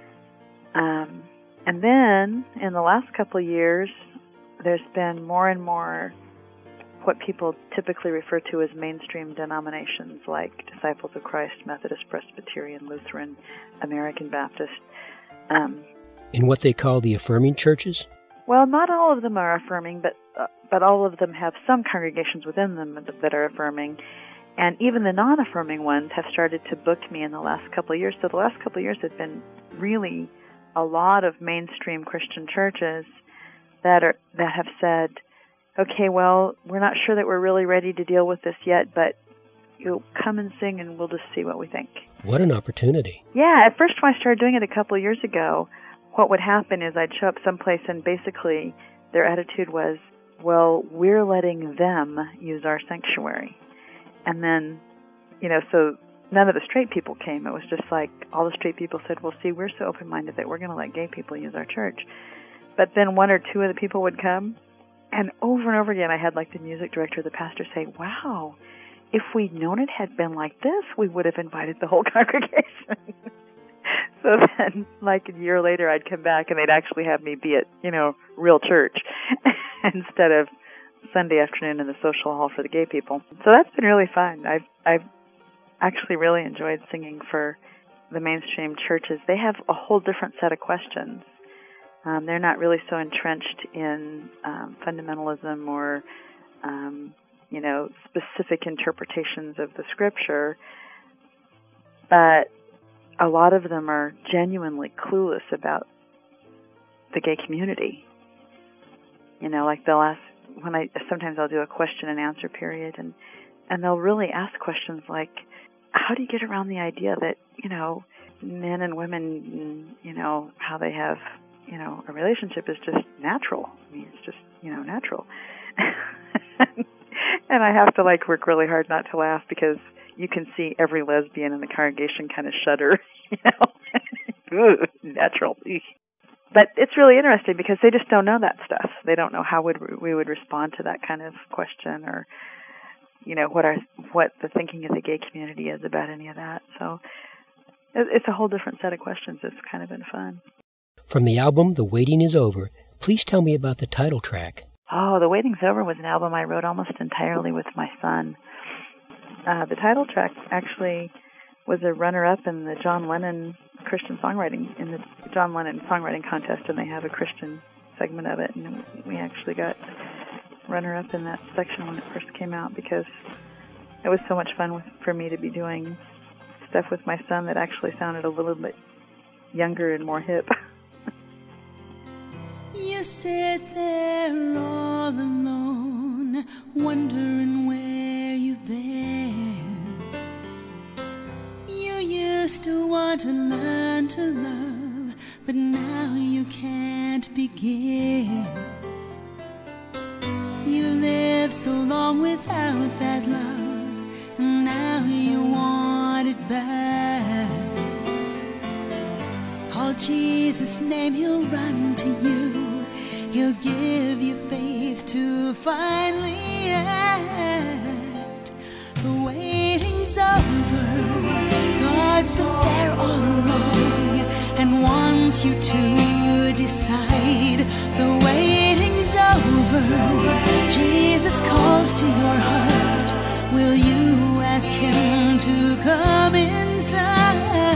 Um, and then in the last couple of years, there's been more and more what people typically refer to as mainstream denominations like Disciples of Christ, Methodist, Presbyterian, Lutheran, American Baptist. Um, in what they call the affirming churches? Well, not all of them are affirming, but uh, but all of them have some congregations within them that are affirming. And even the non-affirming ones have started to book me in the last couple of years. So the last couple of years have been really a lot of mainstream Christian churches that are that have said, okay, well, we're not sure that we're really ready to deal with this yet, but you know, come and sing and we'll just see what we think. What an opportunity. Yeah, at first when I started doing it a couple of years ago, what would happen is I'd show up someplace and basically their attitude was, well, we're letting them use our sanctuary. And then, you know, so none of the straight people came. It was just like all the straight people said, well, see, we're so open-minded that we're going to let gay people use our church. But then one or two of the people would come, and over and over again I had like the music director, the pastor say, wow, if we'd known it had been like this, we would have invited the whole congregation. So then, like a year later, I'd come back and they'd actually have me be at, you know, real church instead of Sunday afternoon in the social hall for the gay people. So that's been really fun. I've I've actually really enjoyed singing for the mainstream churches. They have a whole different set of questions. Um, they're not really so entrenched in um, fundamentalism or, um, you know, specific interpretations of the Scripture, but a lot of them are genuinely clueless about the gay community. You know, like they'll ask, when I, sometimes I'll do a question and answer period, and, and they'll really ask questions like, how do you get around the idea that, you know, men and women, you know, how they have, you know, a relationship is just natural. I mean, it's just, you know, natural. And I have to, like, work really hard not to laugh because you can see every lesbian in the congregation kind of shudder, you know. Natural. But it's really interesting because they just don't know that stuff. They don't know how would we would respond to that kind of question, or, you know, what our what the thinking of the gay community is about any of that. So it's a whole different set of questions. It's kind of been fun. From the album The Waiting Is Over, please tell me about the title track. Oh, The Waiting's Over was an album I wrote almost entirely with my son. Uh, the title track actually was a runner-up in the John Lennon Christian songwriting, in the John Lennon songwriting contest, and they have a Christian segment of it, and we actually got runner-up in that section when it first came out because it was so much fun with, for me to be doing stuff with my son that actually sounded a little bit younger and more hip. You sit there all alone, wondering where you've been. You used to want to learn to love, but now you can't begin. You lived so long without that love, and now you want it back. Call Jesus' name, he'll run to you. He'll give you faith to finally act. The waiting's over. God's been there all along and wants you to decide. The waiting's over. Jesus calls to your heart. Will you ask him to come inside?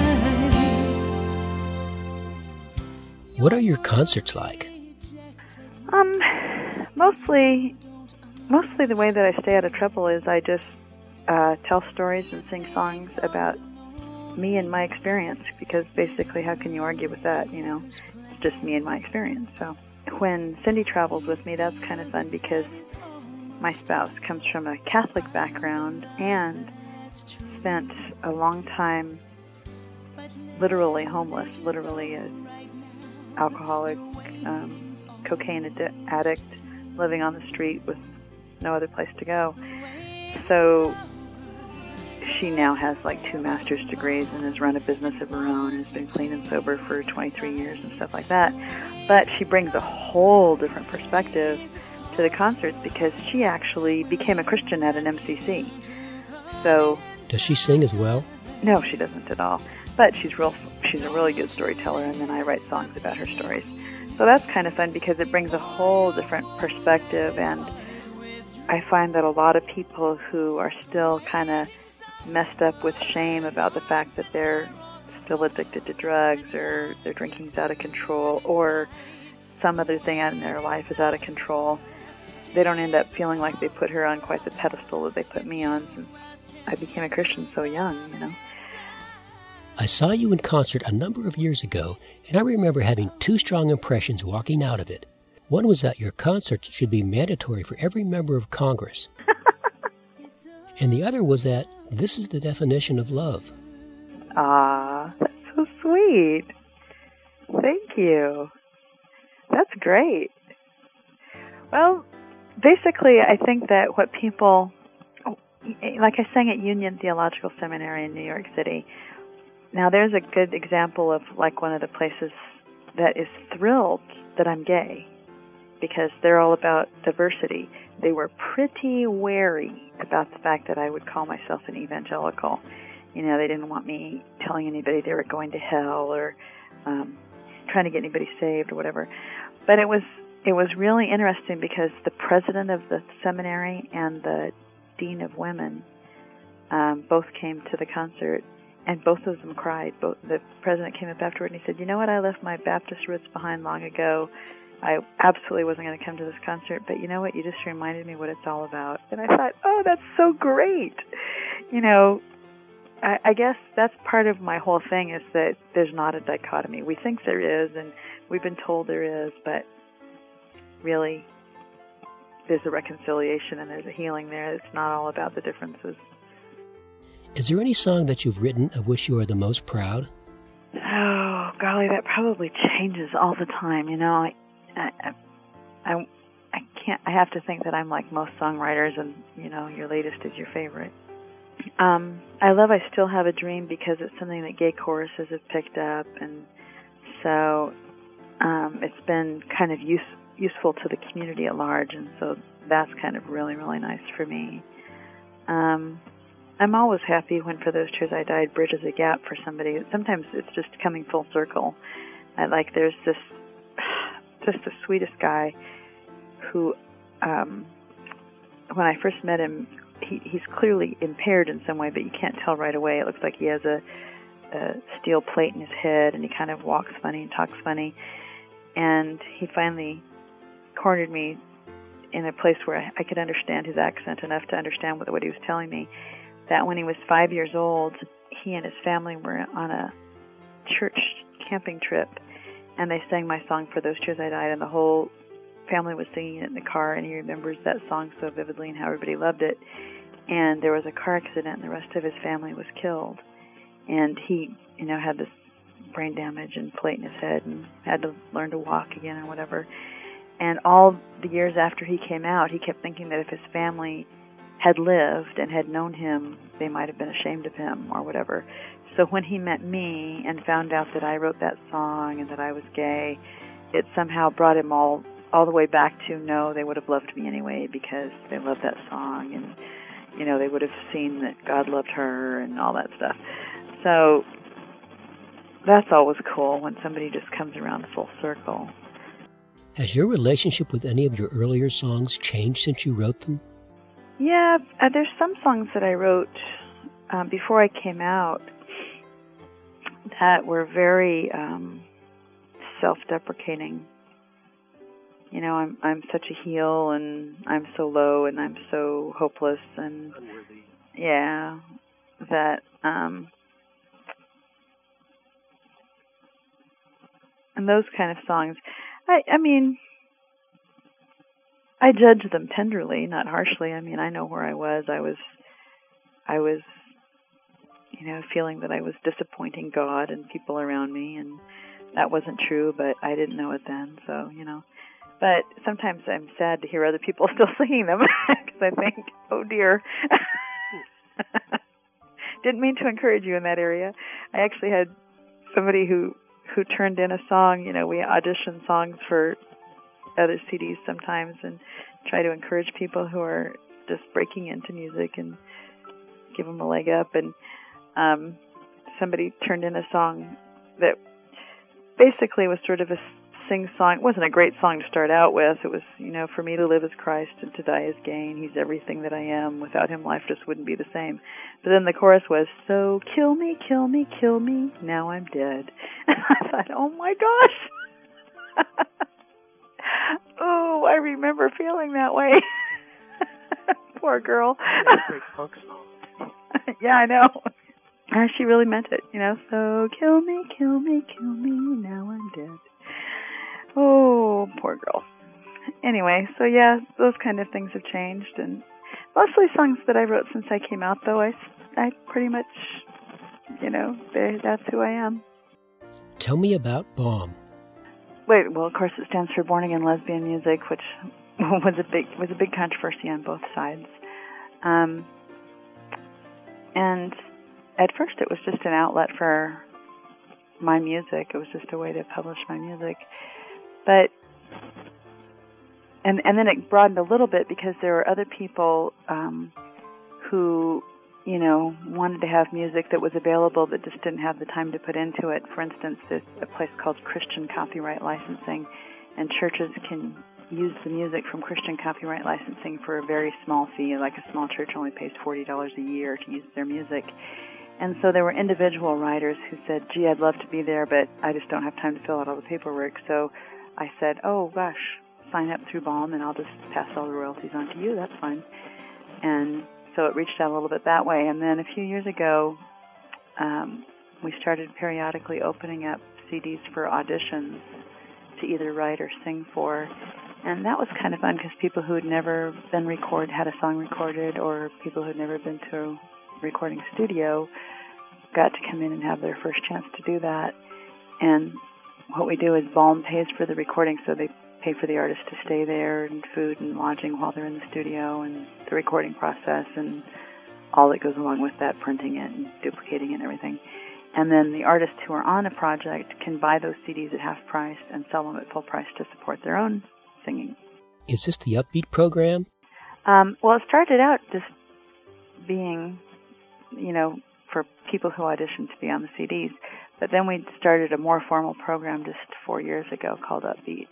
What are your concerts like? Um, mostly, mostly the way that I stay out of trouble is I just uh, tell stories and sing songs about me and my experience, because basically how can you argue with that, you know? It's just me and my experience. So when Cindy travels with me, that's kind of fun because my spouse comes from a Catholic background and spent a long time literally homeless, literally a alcoholic, um, cocaine ad- addict, living on the street with no other place to go. So she now has like two master's degrees and has run a business of her own and has been clean and sober for twenty-three years and stuff like that. But she brings a whole different perspective to the concerts because she actually became a Christian at an M C C. So does she sing as well? No, she doesn't at all. But she's real. She's a really good storyteller, and then I write songs about her stories. So that's kind of fun because it brings a whole different perspective, and I find that a lot of people who are still kind of messed up with shame about the fact that they're still addicted to drugs, or their drinking's out of control, or some other thing in their life is out of control, they don't end up feeling like they put her on quite the pedestal that they put me on since I became a Christian so young, you know. I saw you in concert a number of years ago, and I remember having two strong impressions walking out of it. One was that your concerts should be mandatory for every member of Congress. And the other was that This is the definition of love. Ah, that's so sweet. Thank you. That's great. Well, basically, I think that what people, like I sang at Union Theological Seminary in New York City. Now, there's a good example of like one of the places that is thrilled that I'm gay, because they're all about diversity. They were pretty wary about the fact that I would call myself an evangelical. You know, they didn't want me telling anybody they were going to hell or um, trying to get anybody saved or whatever. But it was it was really interesting because the president of the seminary and the dean of women um, both came to the concert, and both of them cried. Both, the president came up afterward and he said, "You know what? I left my Baptist roots behind long ago. I absolutely wasn't going to come to this concert, but you know what? You just reminded me what it's all about." And I thought, oh, that's so great. You know, I, I guess that's part of my whole thing, is that there's not a dichotomy. We think there is, and we've been told there is, but really there's a reconciliation and there's a healing there. It's not all about the differences. Is there any song that you've written of which you are the most proud? Oh, golly, that probably changes all the time. You know, I, I, I, I can't. I have to think that I'm like most songwriters, and you know, your latest is your favorite. Um, I love "I Still Have a Dream" because it's something that gay choruses have picked up, and so um, it's been kind of use, useful to the community at large, and so that's kind of really, really nice for me. Um, I'm always happy when "For Those Tears I Died" bridges a gap for somebody. Sometimes it's just coming full circle. I, like there's this, just the sweetest guy who, um, when I first met him, he, he's clearly impaired in some way, but you can't tell right away. It looks like he has a, a steel plate in his head, and he kind of walks funny and talks funny. And he finally cornered me in a place where I could understand his accent enough to understand what, what he was telling me. That when he was five years old, he and his family were on a church camping trip, and they sang my song "For Those Tears I Died," and the whole family was singing it in the car, and he remembers that song so vividly and how everybody loved it. And there was a car accident, and the rest of his family was killed. And he, you know, had this brain damage and plate in his head and had to learn to walk again and whatever. And all the years after he came out, he kept thinking that if his family had lived and had known him, they might have been ashamed of him or whatever. So when he met me and found out that I wrote that song and that I was gay, it somehow brought him all all the way back to, no, they would have loved me anyway because they loved that song, and you know, they would have seen that God loved her and all that stuff. So that's always cool when somebody just comes around full circle. Has your relationship with any of your earlier songs changed since you wrote them? Yeah, uh, there's some songs that I wrote um, before I came out that were very um, self-deprecating. You know, I'm I'm such a heel, and I'm so low, and I'm so hopeless, and unworthy. Yeah, that um, and those kind of songs. I I mean, I judge them tenderly, not harshly. I mean, I know where I was. I was, I was, you know, feeling that I was disappointing God and people around me, and that wasn't true, but I didn't know it then, so, you know. But sometimes I'm sad to hear other people still singing them, because I think, oh dear. Didn't mean to encourage you in that area. I actually had somebody who, who turned in a song. You know, we audition songs for other C Ds sometimes and try to encourage people who are just breaking into music and give them a leg up. And um, somebody turned in a song that basically was sort of a sing song. It wasn't a great song to start out with. It was, you know, for me to live as Christ and to die as gain. He's everything that I am. Without him, life just wouldn't be the same. But then the chorus was, so kill me, kill me, kill me, now I'm dead. And I thought, oh my gosh. Oh, I remember feeling that way. Poor girl. That's a great folk song. Yeah, I know. She really meant it, you know. So kill me, kill me, kill me, now I'm dead. Oh, poor girl. Anyway, so yeah, those kind of things have changed, and mostly songs that I wrote since I came out, though. I, I pretty much, you know, that's who I am. Tell me about BALM. Wait, well, of course, it stands for Born Again Lesbian Music, which was a big was a big controversy on both sides. Um, and at first, it was just an outlet for my music. It was just a way to publish my music. But and and then it broadened a little bit because there were other people um, who, you know, wanted to have music that was available but just didn't have the time to put into it. For instance, there's a place called Christian Copyright Licensing, and churches can use the music from Christian Copyright Licensing for a very small fee. Like a small church only pays forty dollars a year to use their music. And so there were individual writers who said, gee, I'd love to be there, but I just don't have time to fill out all the paperwork. So I said, oh, gosh, sign up through BALM, and I'll just pass all the royalties on to you. That's fine. And so it reached out a little bit that way. And then a few years ago, um, we started periodically opening up C Ds for auditions to either write or sing for. And that was kind of fun because people who had never been record had a song recorded, or people who had never been to a recording studio got to come in and have their first chance to do that. And what we do is BALM pays for the recording, so they pay for the artist to stay there and food and lodging while they're in the studio and the recording process and all that goes along with that, printing it and duplicating it and everything. And then the artists who are on a project can buy those C Ds at half price and sell them at full price to support their own singing. Is this the Upbeat program? Um, well, it started out just being, you know, for people who auditioned to be on the C Ds. But then we started a more formal program just four years ago called Upbeat.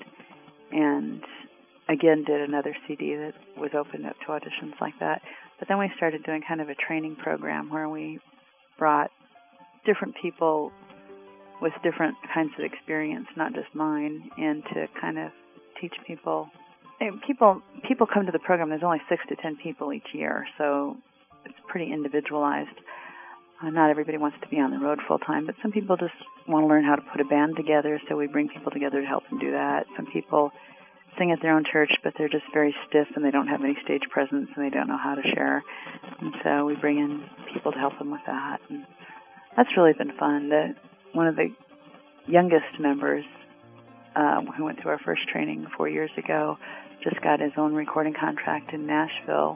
And again, did another C D that was opened up to auditions like that. But then we started doing kind of a training program where we brought different people with different kinds of experience, not just mine, and to kind of teach people. People people come to the program. There's only six to ten people each year, so it's pretty individualized. Uh, not everybody wants to be on the road full time, but some people just want to learn how to put a band together, so we bring people together to help them do that. Some people sing at their own church, but they're just very stiff and they don't have any stage presence and they don't know how to share. And so we bring in people to help them with that. And that's really been fun. The, one of the youngest members uh, who went through our first training four years ago just got his own recording contract in Nashville,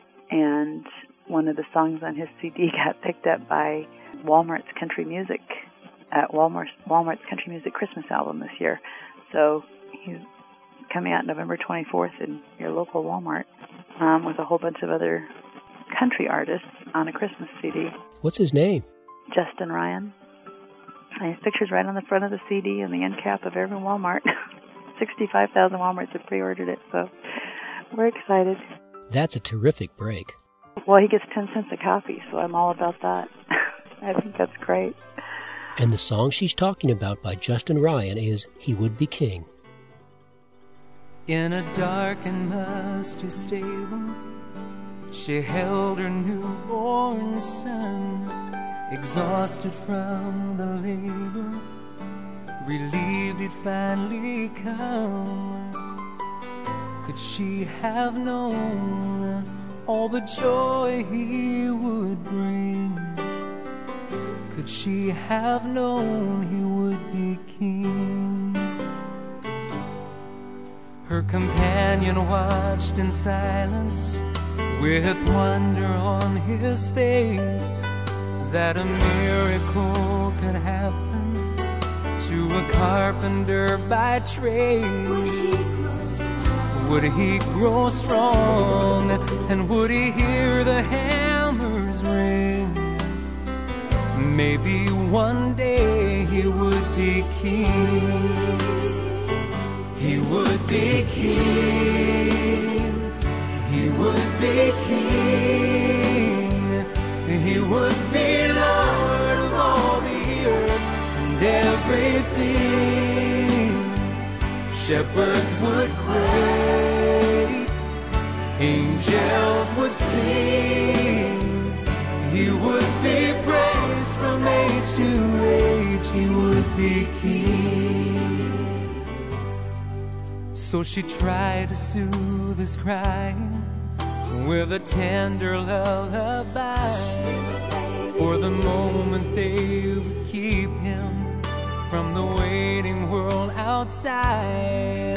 and one of the songs on his C D got picked up by Walmart's Country Music at Walmart's, Walmart's Country Music Christmas album this year. So he's coming out November twenty-fourth in your local Walmart um, with a whole bunch of other country artists on a Christmas C D. What's his name? Justin Ryan. And his picture's right on the front of the C D and the end cap of every Walmart. sixty-five thousand Walmarts have pre-ordered it, so we're excited. That's a terrific break. Well, he gets ten cents a copy, so I'm all about that. I think that's great. And the song she's talking about by Justin Ryan is He Would Be King. In a dark and musty stable, she held her newborn son, exhausted from the labor, relieved he'd finally come. Could she have known all the joy he would bring? Could she have known he would be king? Her companion watched in silence, with wonder on his face, that a miracle could happen to a carpenter by trade. Would he grow strong, and would he hear the hammers ring? Maybe one day he would be king. He would be king. He would be king. He would be Lord of all the earth and everything. Shepherds would quake, angels would sing. He would be praised from age to age. He would be king. So she tried to soothe his crying with a tender lullaby, for the moment they would keep him from the waiting world outside.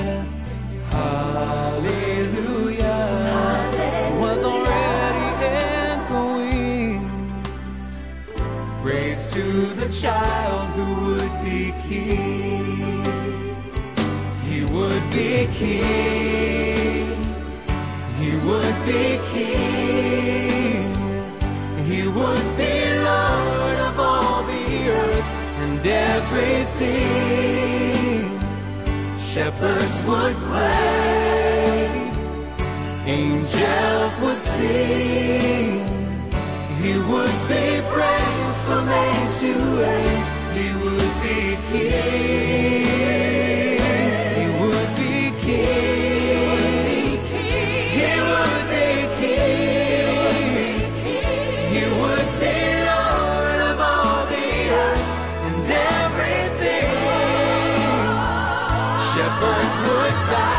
Hallelujah, Hallelujah. Was already echoing. Praise to the child who would be king. He would be king. He would be king. He would be Lord of all the earth and everything. Shepherds would pray, angels would sing. He would be praised from age to age. He would be king. He would be king. He would be king. He would be Lord of all the earth and everything. Shepherds would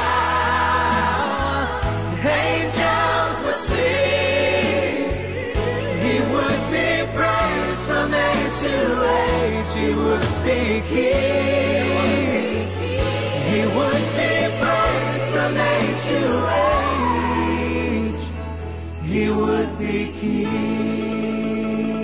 bow, angels would sing. He would be praised from age to age. He would be king. He would be praised from age to age. He would be king.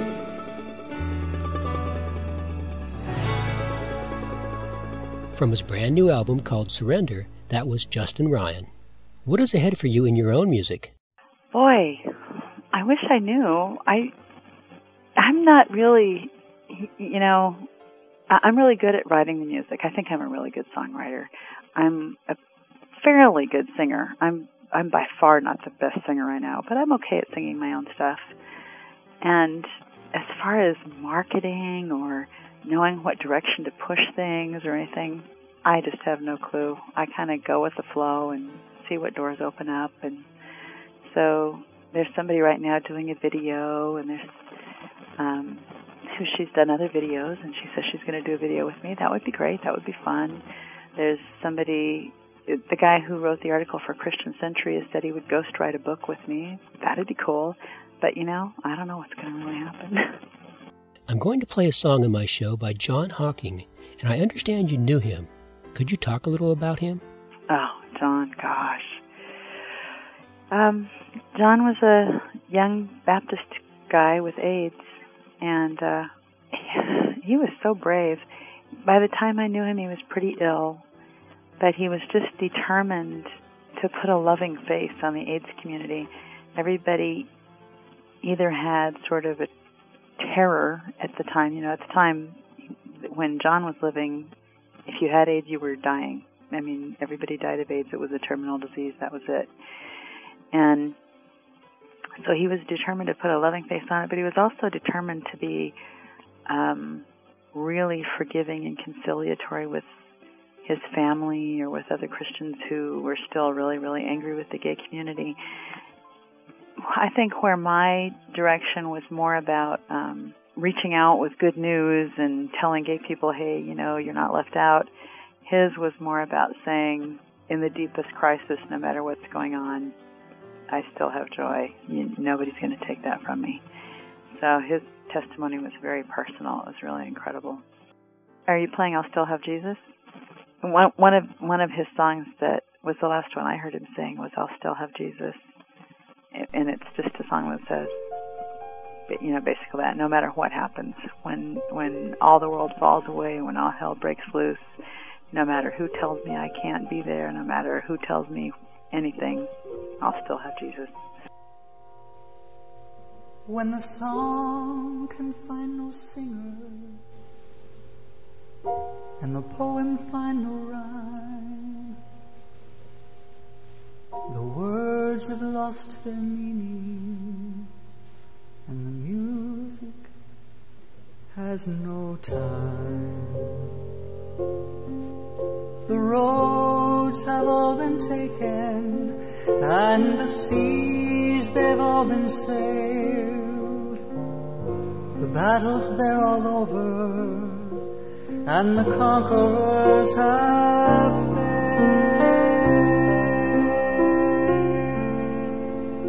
From his brand new album called Surrender, that was Justin Ryan. What is ahead for you in your own music? Boy, I wish I knew. I, I'm not really, you know, I'm really good at writing the music. I think I'm a really good songwriter. I'm a fairly good singer. I'm I'm by far not the best singer I know, but I'm okay at singing my own stuff. And as far as marketing or knowing what direction to push things or anything, I just have no clue. I kind of go with the flow and see what doors open up. And so there's somebody right now doing a video, and there's um, who she's done other videos, and she says she's going to do a video with me. That would be great. That would be fun. There's somebody, the guy who wrote the article for Christian Century has said he would ghostwrite a book with me. That'd be cool. But, you know, I don't know what's going to really happen. I'm going to play a song in my show by John Hocking, and I understand you knew him. Could you talk a little about him? Oh, John, gosh. Um, John was a young Baptist guy with AIDS, and uh, he was so brave. By the time I knew him, he was pretty ill, but he was just determined to put a loving face on the AIDS community. Everybody either had sort of a terror at the time. You know, at the time when John was living, if you had AIDS, you were dying. I mean, everybody died of AIDS. It was a terminal disease. That was it. And so he was determined to put a loving face on it, but he was also determined to be um, really forgiving and conciliatory with his family or with other Christians who were still really, really angry with the gay community. I think where my direction was more about um, reaching out with good news and telling gay people, hey, you know, you're not left out. His was more about saying, in the deepest crisis, no matter what's going on, I still have joy. You, nobody's going to take that from me. So his testimony was very personal. It was really incredible. Are you playing I'll Still Have Jesus? One, one of one of his songs that was the last one I heard him sing was I'll Still Have Jesus. And it's just a song that says, you know, basically that no matter what happens, when when all the world falls away, when all hell breaks loose, no matter who tells me I can't be there, no matter who tells me anything, I'll still have Jesus. When the song can find no singer and the poem find no rhyme, the words have lost their meaning and the music has no time. The roads have all been taken and the seas, they've all been sailed. The battles, they're all over and the conquerors have failed.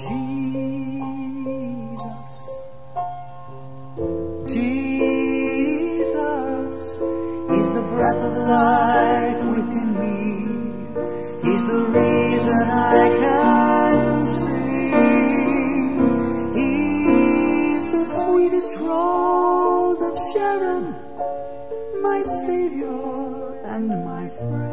Jesus, Jesus, He's the breath of life within me. He's the reason I can sing. He's the sweetest rose of Sharon, my Savior and my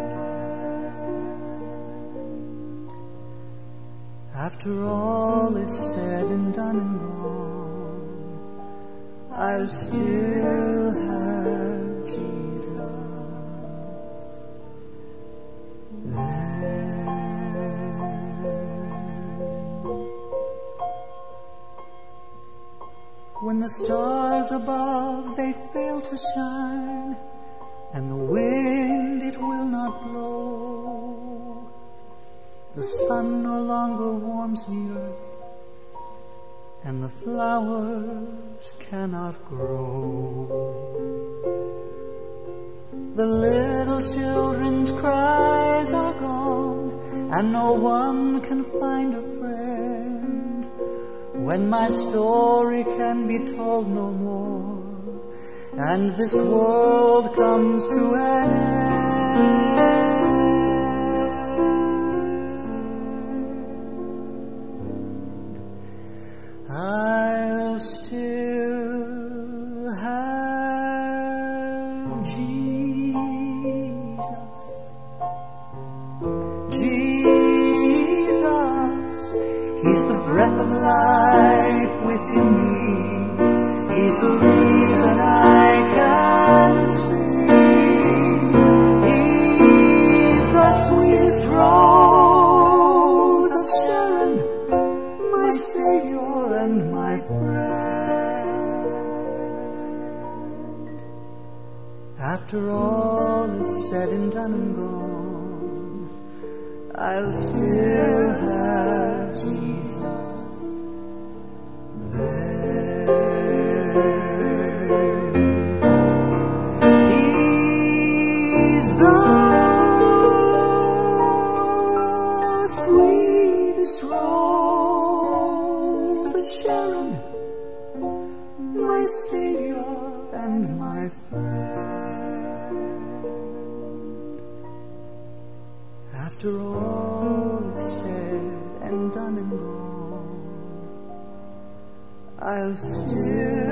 friend. After all is said and done and gone, I'll still have Jesus. When the stars above they fail to shine, and the wind it will not blow, the sun no longer warms the earth, and the flowers cannot grow. The little children's cries are gone, and no one can find a friend. When my story can be told no more, and this world comes to an end, I'll still have Jesus. Jesus, He's the breath of life within me. He's the reason I can sing. He's the sweetest rose of Sharon, my Savior and my friend. After all is said and done and gone, I'll still have Jesus there. He's the sweetest rose of Sharon, my Savior and my friend. After all is said and done and gone, I'll still